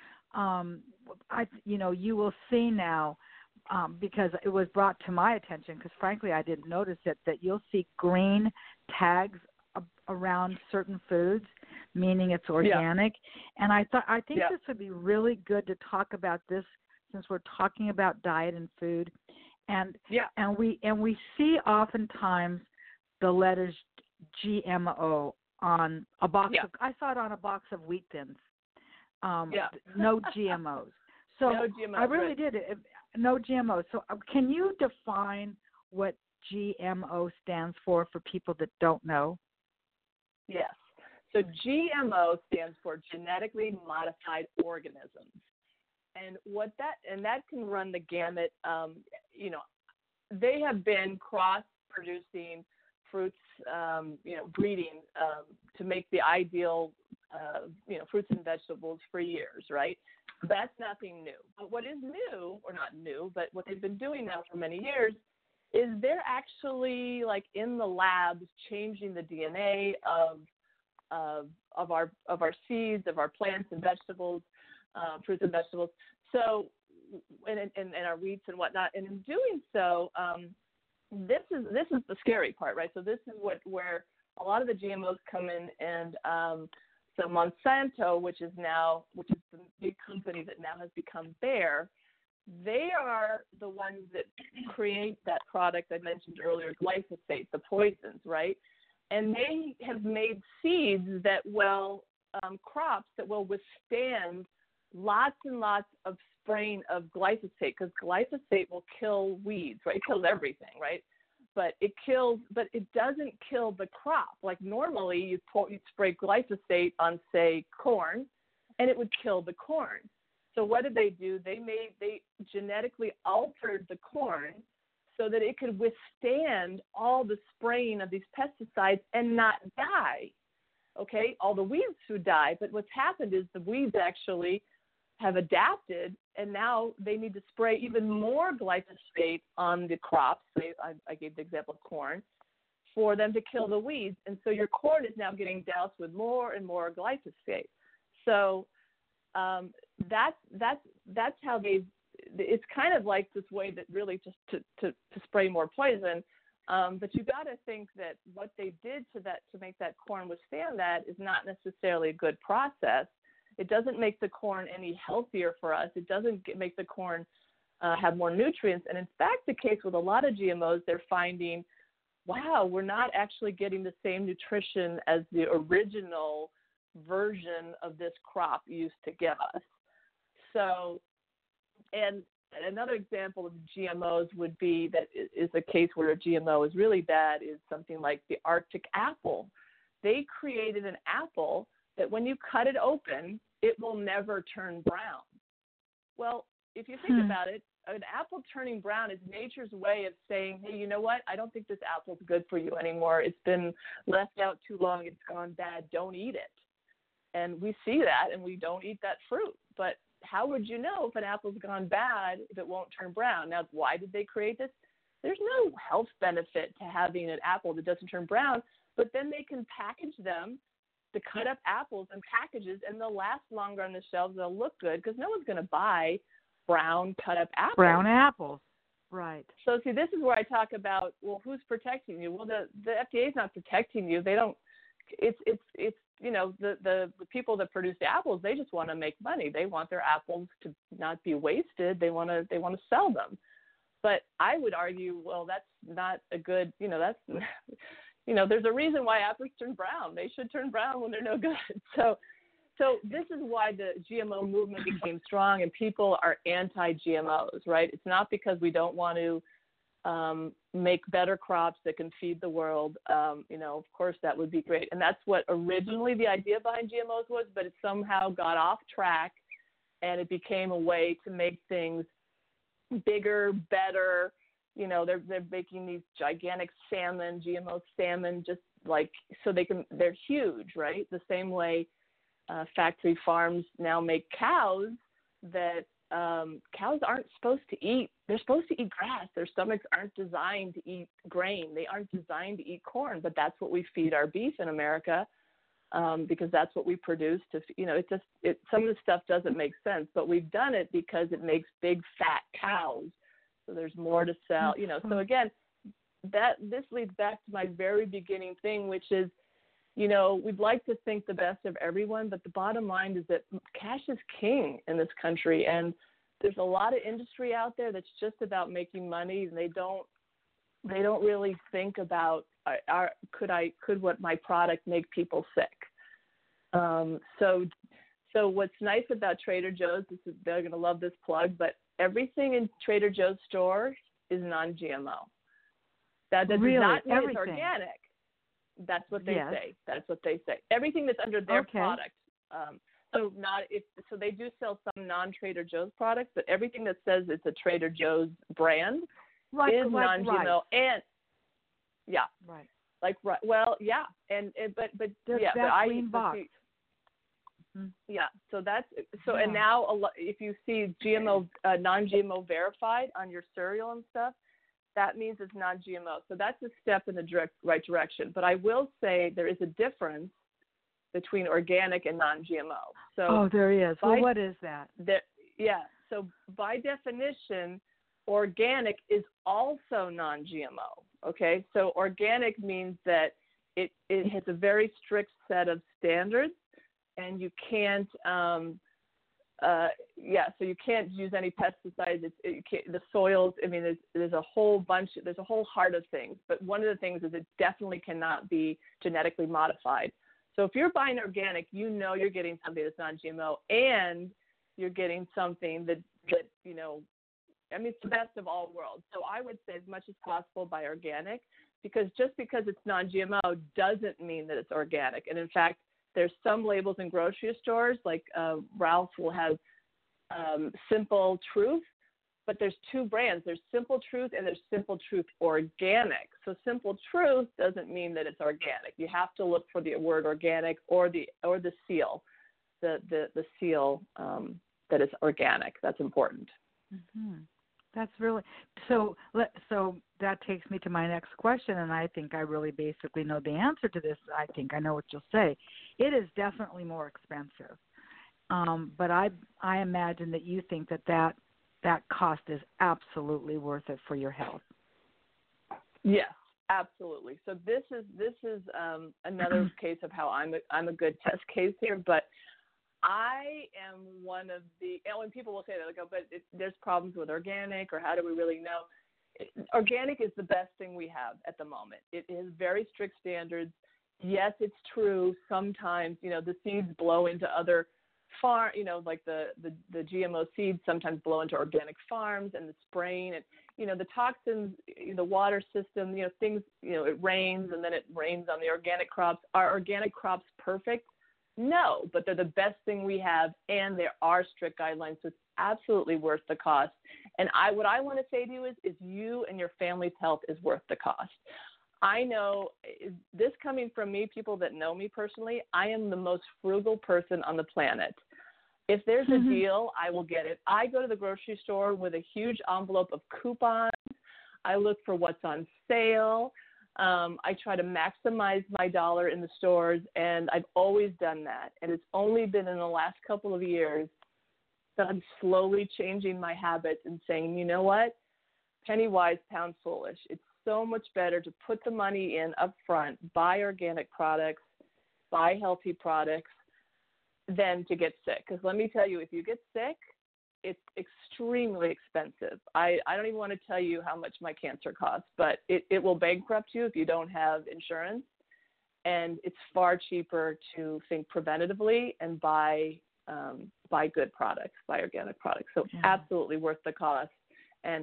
You will see now. Because it was brought to my attention, because frankly I didn't notice it, that you'll see green tags around certain foods, meaning it's organic. Yeah. And I think this would be really good to talk about this, since we're talking about diet and food, and we see oftentimes the letters GMO on a box. Yeah. I saw it on a box of wheat thins. No GMOs. So no GMOs, I really right. did it. No GMO. So can you define what GMO stands for people that don't know? Yes. So GMO stands for genetically modified organisms. And that can run the gamut. They have been cross-producing fruits, breeding to make the ideal, fruits and vegetables for years, right? That's nothing new. But what is new, or not new, but what they've been doing now for many years, is they're actually like in the labs changing the DNA of our seeds, of our plants and vegetables, fruits and vegetables. So, and our wheats and whatnot. And in doing so, this is the scary part, right? So this is where a lot of the GMOs come in, and so Monsanto, which is the big company that now has become Bayer, they are the ones that create that product I mentioned earlier, glyphosate, the poisons, right? And they have made seeds that will, crops that will withstand lots and lots of spraying of glyphosate, because glyphosate will kill weeds, right? It kills everything, right? But it doesn't kill the crop. Like normally you'd spray glyphosate on, say, corn, and it would kill the corn. So what did they do? They genetically altered the corn so that it could withstand all the spraying of these pesticides and not die. Okay, all the weeds would die, but what's happened is the weeds actually have adapted, and now they need to spray even more glyphosate on the crops. I gave the example of corn, for them to kill the weeds, and so your corn is now getting doused with more and more glyphosate. So that's how it's kind of like this way that really just to spray more poison. But you got to think that what they did to make that corn withstand that is not necessarily a good process. It doesn't make the corn any healthier for us. It doesn't make the corn have more nutrients. And in fact, the case with a lot of GMOs, they're finding, wow, we're not actually getting the same nutrition as the original version of this crop used to give us. So, and another example of GMOs would be that is a case where a GMO is really bad is something like the Arctic apple. They created an apple that when you cut it open, it will never turn brown. Well, if you think about it, an apple turning brown is nature's way of saying, hey, you know what? I don't think this apple's good for you anymore. It's been left out too long. It's gone bad. Don't eat it. And we see that, and we don't eat that fruit. But how would you know if an apple's gone bad if it won't turn brown? Now, why did they create this? There's no health benefit to having an apple that doesn't turn brown, but then they can package them to cut up apples in packages, and they'll last longer on the shelves. They'll look good because no one's going to buy brown cut up apples. Brown apples, right. So, see, this is where I talk about, well, who's protecting you? Well, the FDA is not protecting you. They don't. It's you know, the people that produce the apples, they just want to make money. They want their apples to not be wasted. They want to sell them. But I would argue, well, that's not a good, you know, that's, you know, there's a reason why apples turn brown. They should turn brown when they're no good. So this is why the GMO movement became strong, and people are anti-GMOs, right? It's not because we don't want to make better crops that can feed the world. You know, of course, that would be great. And that's what originally the idea behind GMOs was, but it somehow got off track, and it became a way to make things bigger, better. You know, they're making these gigantic salmon, GMO salmon, just like so they're huge, right? The same way factory farms now make cows that cows aren't supposed to eat. They're supposed to eat grass. Their stomachs aren't designed to eat grain. They aren't designed to eat corn, but that's what we feed our beef in America. Because that's what we produce. You know, some of the stuff doesn't make sense, but we've done it because it makes big fat cows, so there's more to sell. You know, so again, this leads back to my very beginning thing, which is, you know, we'd like to think the best of everyone, but the bottom line is that cash is king in this country, and there's a lot of industry out there that's just about making money, and they don't really think about could what my product make people sick. So what's nice about Trader Joe's, they're going to love this plug, but everything in Trader Joe's store is non-GMO. That does really? not mean Everything? It's organic. That's what they Yes. say. That's what they say. Everything that's under their Okay. product. So they do sell some non-Trader Joe's products, but everything that says it's a Trader Joe's brand is non-GMO. And yeah, right. Like right. Well, yeah, and but There's yeah, that but green box. Yeah, so that's so. Yeah. And now, if you see GMO, non-GMO verified on your cereal and stuff, that means it's non-GMO. So that's a step in the right direction. But I will say there is a difference between organic and non-GMO. So there is. Well, what is that? So by definition, organic is also non-GMO. Okay, so organic means that it has a very strict set of standards, and you can't, so you can't use any pesticides. The soils. I mean, there's a whole heart of things. But one of the things is it definitely cannot be genetically modified. So if you're buying organic, you know you're getting something that's non-GMO, and you're getting something that you know. I mean, it's the best of all worlds. So I would say as much as possible buy organic, because just because it's non-GMO doesn't mean that it's organic. And in fact, there's some labels in grocery stores, like Ralph will have Simple Truth, but there's two brands. There's Simple Truth and there's Simple Truth Organic. So Simple Truth doesn't mean that it's organic. You have to look for the word organic or the seal, the seal that is organic. That's important. Mm-hmm. That's really so. So that takes me to my next question, and I think I really basically know the answer to this. I think I know what you'll say. It is definitely more expensive, but I imagine that you think that cost is absolutely worth it for your health. Yes, absolutely. So this is another case of how I'm a good test case here, but I am one of the, and when people will say that, they go, but there's problems with organic, or how do we really know? Organic is the best thing we have at the moment. It has very strict standards. Yes, it's true. Sometimes, you know, the seeds blow into other like the GMO seeds sometimes blow into organic farms, and the spraying, and, you know, the toxins, the water system, you know, things, you know, it rains and then it rains on the organic crops. Are organic crops perfect? No, but they're the best thing we have, and there are strict guidelines, so it's absolutely worth the cost. And what I want to say to you is you and your family's health is worth the cost. I know this coming from me, people that know me personally, I am the most frugal person on the planet. If there's a deal, I will get it. I go to the grocery store with a huge envelope of coupons. I look for what's on sale. I try to maximize my dollar in the stores, and I've always done that. And it's only been in the last couple of years that I'm slowly changing my habits and saying, you know what? Penny wise, pound foolish. It's so much better to put the money in up front, buy organic products, buy healthy products, than to get sick. Because let me tell you, if you get sick, it's extremely expensive. I don't even want to tell you how much my cancer costs, but it will bankrupt you if you don't have insurance. And it's far cheaper to think preventatively and buy good products, buy organic products. So absolutely worth the cost. And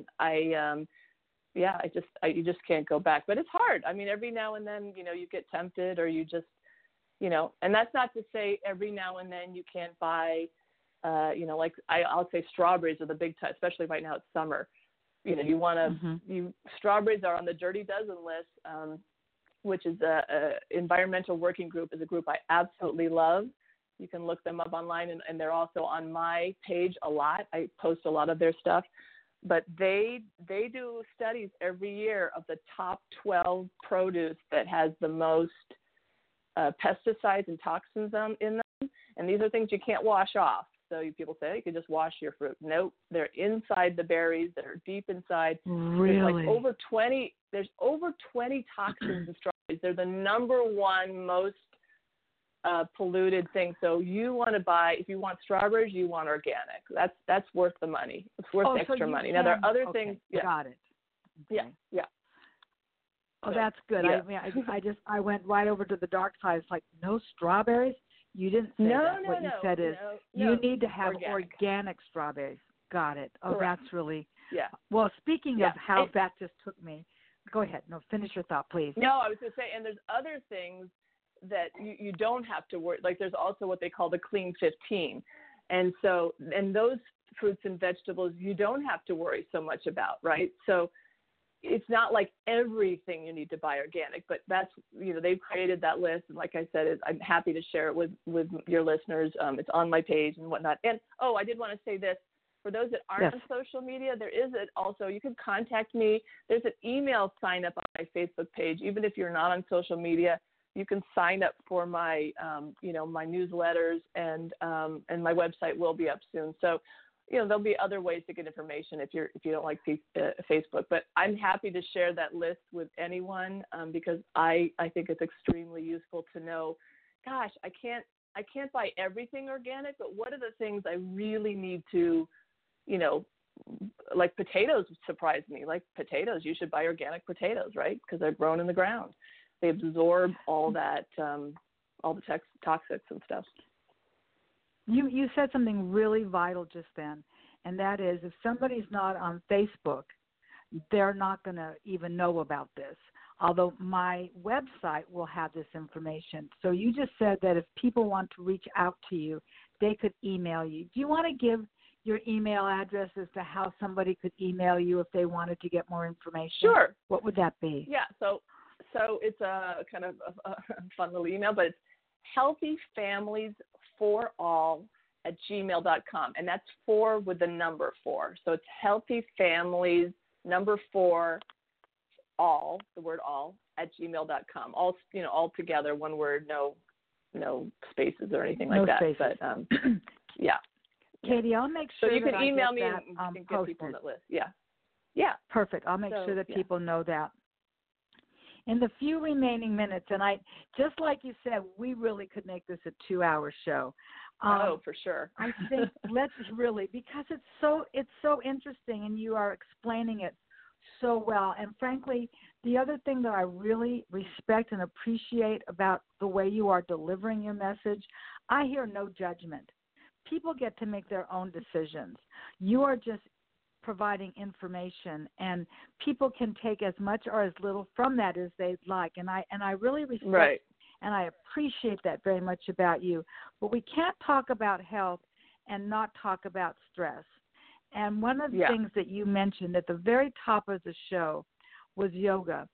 you just can't go back. But it's hard. I mean, every now and then, you get tempted, or you just, and that's not to say every now and then you can't buy, like I'll say strawberries are the big time, especially right now it's summer. You want to, strawberries are on the Dirty Dozen list, which is a environmental working group, is a group I absolutely love. You can look them up online, and they're also on my page a lot. I post a lot of their stuff. But they do studies every year of the top 12 produce that has the most pesticides and toxins in them. And these are things you can't wash off. So people say, you can just wash your fruit. Nope, they're inside the berries. They're deep inside. Really? There's over 20 toxins in strawberries. They're the number one most polluted thing. So you want to buy, if you want strawberries, you want organic. That's worth the money. It's worth extra money. Now there are other things. Yeah. Got it. Okay. Yeah. Oh, that's good. Yeah. I went right over to the dark side. It's like, no strawberries? You didn't say that. What you said is you need to have organic strawberries. Got it. Oh, correct. That's really. Yeah. Well, speaking of how that just took me, go ahead. No, finish your thought, please. No, I was going to say, and there's other things that you don't have to worry. Like there's also what they call the Clean 15. And so, and those fruits and vegetables you don't have to worry so much about, right? So it's not like everything you need to buy organic, but that's, they've created that list. And like I said, I'm happy to share it with your listeners. It's on my page and whatnot. And, I did want to say this. For those that aren't on social media, there is also, you can contact me. There's an email sign up on my Facebook page. Even if you're not on social media, you can sign up for my, my newsletters, and my website will be up soon. So, there'll be other ways to get information if you don't like Facebook. But I'm happy to share that list with anyone because I think it's extremely useful to know. Gosh, I can't buy everything organic, but what are the things I really need to, like potatoes surprise me. Like potatoes, you should buy organic potatoes, right? Because they're grown in the ground. They absorb all that, all the toxics and stuff. You said something really vital just then, and that is if somebody's not on Facebook, they're not going to even know about this, although my website will have this information. So you just said that if people want to reach out to you, they could email you. Do you want to give your email address as to how somebody could email you if they wanted to get more information? Sure. What would that be? Yeah, so it's a kind of a fun little email, but it's healthyfamilies4all@gmail.com. And that's 4 with the number 4. So it's healthyfamilies, number 4, all, the word all, @gmail.com. All together, one word, no spaces or anything like that. Spaces. But yeah. Katie, I'll make sure so you that can I email get me that, and get posted. people on that list. Yeah. Yeah. Perfect. I'll make sure that people know that. In the few remaining minutes, and just like you said, we really could make this a 2-hour show. For sure. I think let's really, because it's so interesting, and you are explaining it so well. And frankly, the other thing that I really respect and appreciate about the way you are delivering your message, I hear no judgment. People get to make their own decisions. You are just providing information, and people can take as much or as little from that as they'd like. And I really respect and I appreciate that very much about you. But we can't talk about health and not talk about stress. And one of the things that you mentioned at the very top of the show was yoga.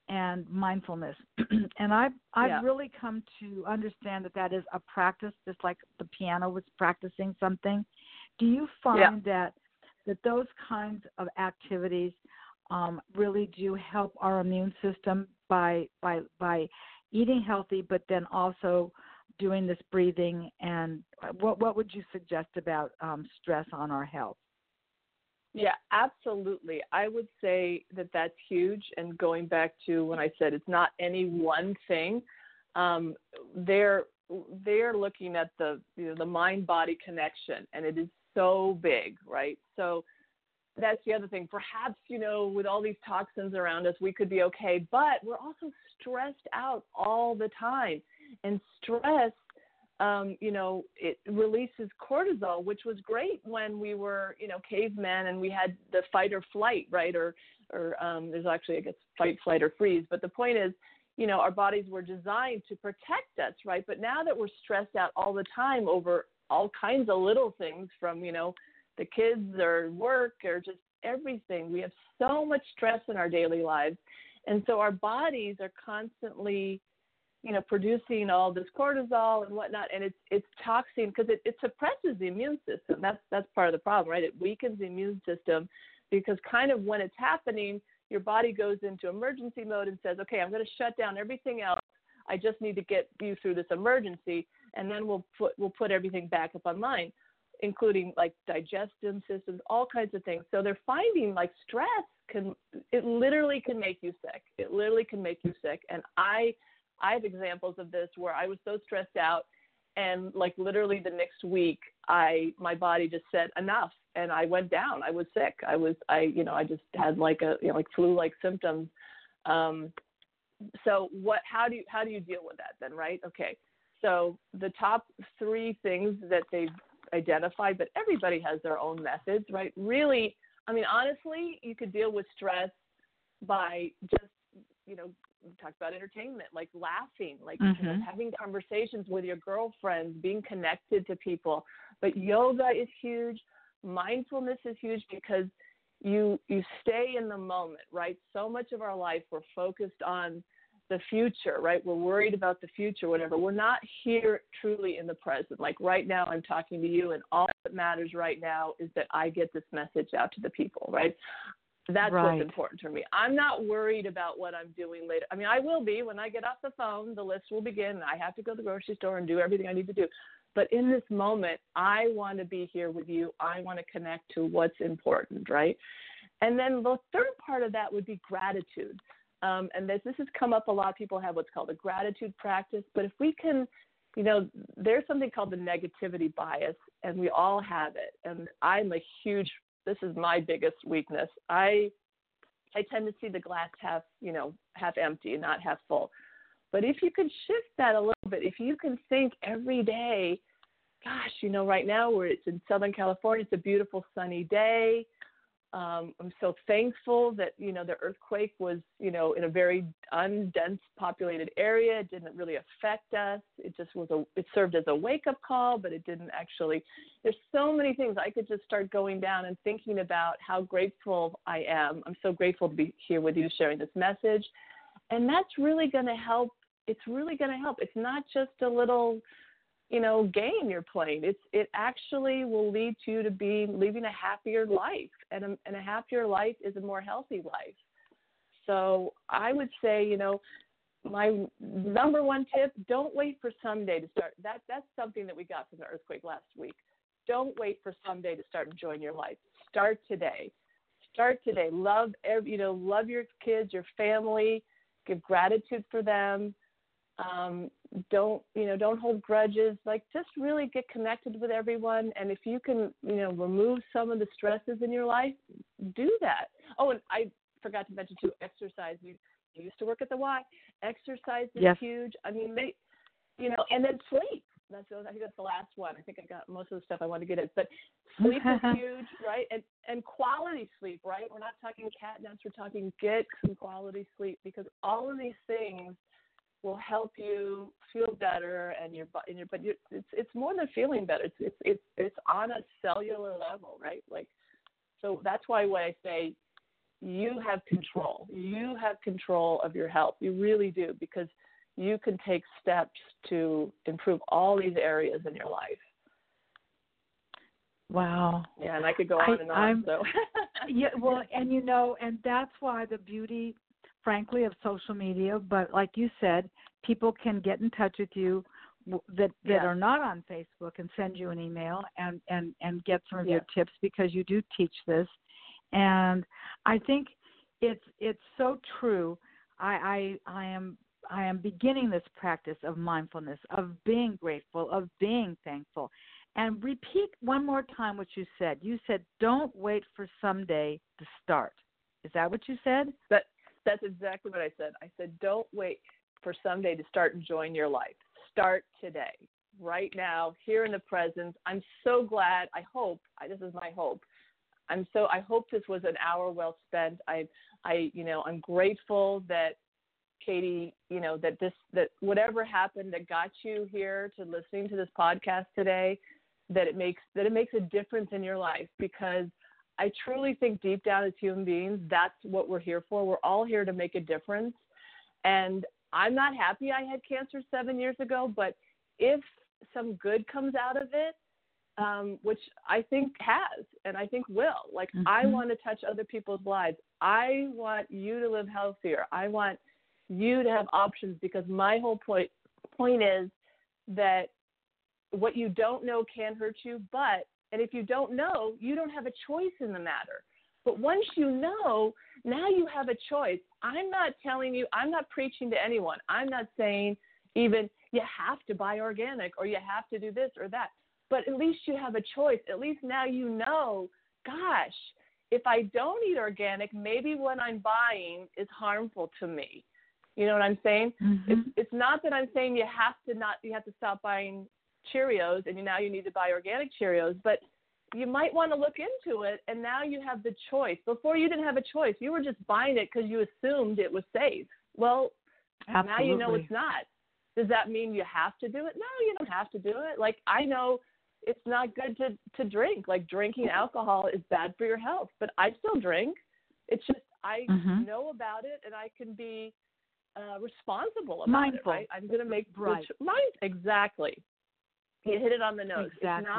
and mindfulness. And I've really come to understand that is a practice, just like the piano was practicing something. Do you find that those kinds of activities really do help our immune system by eating healthy, but then also doing this breathing? And what would you suggest about stress on our health? Yeah, absolutely. I would say that that's huge. And going back to when I said it's not any one thing, they're looking at the mind-body connection, and it is so big, right? So that's the other thing. Perhaps, with all these toxins around us, we could be okay, but we're also stressed out all the time. And stress, it releases cortisol, which was great when we were, cavemen and we had the fight or flight, right? Or there's actually, I guess, fight, flight, or freeze. But the point is, our bodies were designed to protect us, right? But now that we're stressed out all the time over all kinds of little things from, the kids or work or just everything, we have so much stress in our daily lives. And so our bodies are constantly producing all this cortisol and whatnot, and it's toxic because it suppresses the immune system. That's part of the problem, right? It weakens the immune system because kind of when it's happening, your body goes into emergency mode and says, okay, I'm going to shut down everything else. I just need to get you through this emergency, and then we'll put everything back up online, including like digestive systems, all kinds of things. So they're finding like stress it literally can make you sick. It literally can make you sick. And I have examples of this where I was so stressed out, and like literally the next week, my body just said enough, and I went down. I was sick. I just had like flu-like symptoms. So how do you deal with that then, right? Okay. So the top 3 things that they've identified, but everybody has their own methods, right? Really, I mean, honestly, you could deal with stress by just, we talked about entertainment, like laughing, like having conversations with your girlfriends, being connected to people. But yoga is huge. Mindfulness is huge because you stay in the moment, right? So much of our life we're focused on the future, right? We're worried about the future, whatever. We're not here truly in the present. Like right now I'm talking to you, and all that matters right now is that I get this message out to the people, right? That's right. What's important to me. I'm not worried about what I'm doing later. I mean, I will be when I get off the phone. The list will begin. And I have to go to the grocery store and do everything I need to do. But in this moment, I want to be here with you. I want to connect to what's important, right? And then the third part of that would be gratitude. And this has come up a lot. People have what's called a gratitude practice. But if we can, there's something called the negativity bias, and we all have it. And this is my biggest weakness. I tend to see the glass half empty and not half full. But if you can shift that a little bit, if you can think every day, gosh, right now it's in Southern California, it's a beautiful sunny day. I'm so thankful that, the earthquake was, in a very undense populated area. It didn't really affect us. It just it served as a wake-up call, but it didn't actually. There's so many things I could just start going down and thinking about how grateful I am. I'm so grateful to be here with you sharing this message. And that's really going to help. It's really going to help. It's not just a little game you're playing. It actually will lead you to living a happier life, and a happier life is a more healthy life. So I would say, my number one tip: don't wait for someday to start. That's something that we got from the earthquake last week. Don't wait for someday to start enjoying your life. Start today. Start today. Love your kids, your family. Give gratitude for them. Don't hold grudges. Like, just really get connected with everyone. And if you can, remove some of the stresses in your life, do that. Oh, and I forgot to mention too, exercise. You used to work at the Y. Exercise is huge. I mean, and then sleep. I think that's the last one. I think I got most of the stuff I want to get at. But sleep is huge, right? And quality sleep, right? We're not talking cat naps. We're talking get some quality sleep, because all of these things will help you feel better, and it's more than feeling better. It's on a cellular level, right? Like, so that's why when I say you have control. You have control of your health. You really do, because you can take steps to improve all these areas in your life. Wow. Yeah, and I could go on and on. So. Yeah, well, and that's why the beauty, frankly, of social media. But like you said, people can get in touch with you that are not on Facebook and send you an email and get some of your tips, because you do teach this. And I think it's so true. I am beginning this practice of mindfulness, of being grateful, of being thankful. And repeat one more time what you said. You said, don't wait for someday to start. Is that what you said? That's exactly what I said. I said, don't wait for someday to start enjoying your life. Start today, right now, here in the present. I'm so glad. This is my hope. I hope this was an hour well spent. I'm grateful that Katie, that whatever happened that got you here to listening to this podcast today, that it makes a difference in your life, because I truly think deep down as human beings, that's what we're here for. We're all here to make a difference. And I'm not happy I had cancer 7 years ago, but if some good comes out of it, which I think has, and I think will, I want to touch other people's lives. I want you to live healthier. I want you to have options, because my whole point is that what you don't know can hurt you, and if you don't know, you don't have a choice in the matter. But once you know, now you have a choice. I'm not telling you, I'm not preaching to anyone. I'm not saying even you have to buy organic or you have to do this or that, but at least you have a choice. At least now you know, gosh, if I don't eat organic, maybe what I'm buying is harmful to me. You know what I'm saying? Mm-hmm. It's not that I'm saying you have to stop buying Cheerios and now you need to buy organic Cheerios, but you might want to look into it, and now you have the choice. Before you didn't have a choice. You were just buying it because you assumed it was safe. Well, Absolutely. Now you know it's not. Does that mean you have to do it? No, you don't have to do it. I know it's not good to drink. Drinking alcohol is bad for your health, but I still drink. It's just I know about it, and I can be responsible about Mindful. it. Right? I'm going to make exactly. You hit it on the nose. Exactly.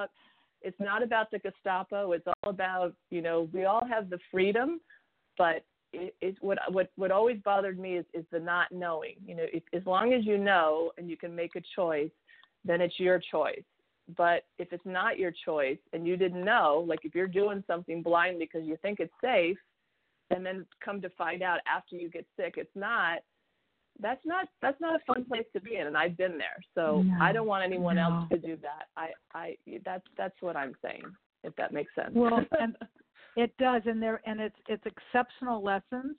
It's not about the Gestapo. It's all about, we all have the freedom, but it's what always bothered me is the not knowing. As long as you know and you can make a choice, then it's your choice. But if it's not your choice and you didn't know, if you're doing something blindly because you think it's safe, and then come to find out after you get sick it's not, that's not a fun place to be in, and I've been there. So I don't want anyone else to do that. That's what I'm saying, if that makes sense. Well, and it does, and it's exceptional lessons,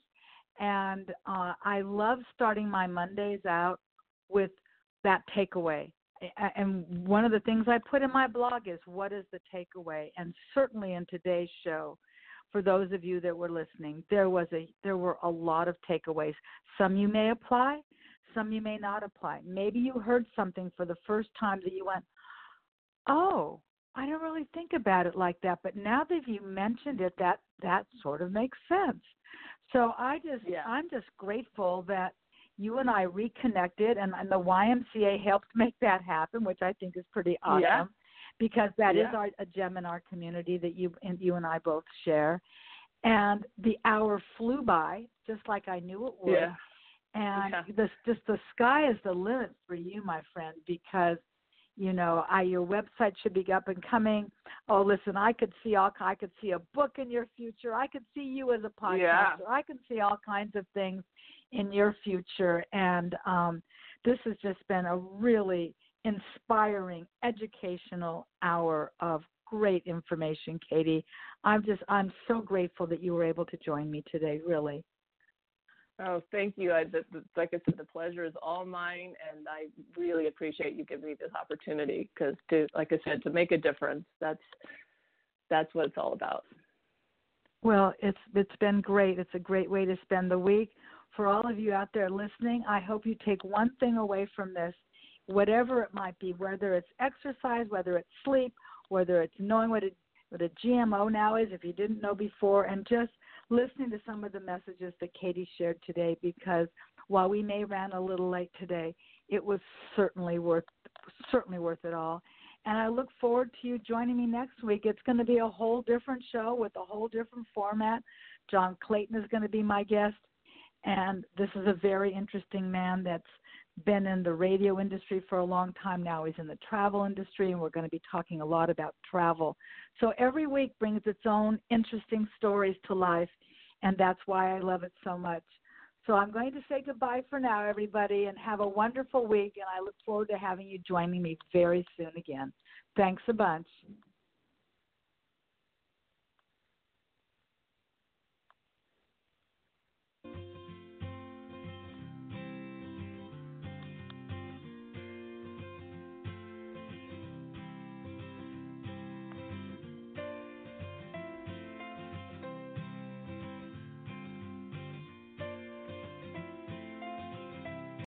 and I love starting my Mondays out with that takeaway. And one of the things I put in my blog is, what is the takeaway? And certainly in today's show, for those of you that were listening, there were a lot of takeaways. Some you may apply, some you may not apply. Maybe you heard something for the first time that you went, oh, I don't really think about it like that. But now that you mentioned it, that sort of makes sense. So I'm just grateful that you and I reconnected, and the YMCA helped make that happen, which I think is pretty awesome. Yeah. Because that is a gem in our community that you and I both share. And the hour flew by, just like I knew it would. Yeah. And the sky is the limit for you, my friend, because, your website should be up and coming. Oh, listen, I could see a book in your future. I could see you as a podcaster. Yeah. I can see all kinds of things in your future. And this has just been a really inspiring, educational hour of great information, Katie. I'm so grateful that you were able to join me today, really. Oh, thank you. Like I said, the pleasure is all mine, and I really appreciate you giving me this opportunity, because to make a difference, that's what it's all about. Well, it's been great. It's a great way to spend the week. For all of you out there listening, I hope you take one thing away from this. Whatever it might be, whether it's exercise, whether it's sleep, whether it's knowing what a GMO now is if you didn't know before, and just listening to some of the messages that Katie shared today, because while we may ran a little late today, it was certainly worth it all. And I look forward to you joining me next week. It's going to be a whole different show with a whole different format. John Clayton is going to be my guest, and this is a very interesting man that's been in the radio industry for a long time now. He's in the travel industry, and we're going to be talking a lot about travel. So every week brings its own interesting stories to life, and that's why I love it so much. So I'm going to say goodbye for now, everybody, and have a wonderful week, and I look forward to having you joining me very soon again. Thanks a bunch.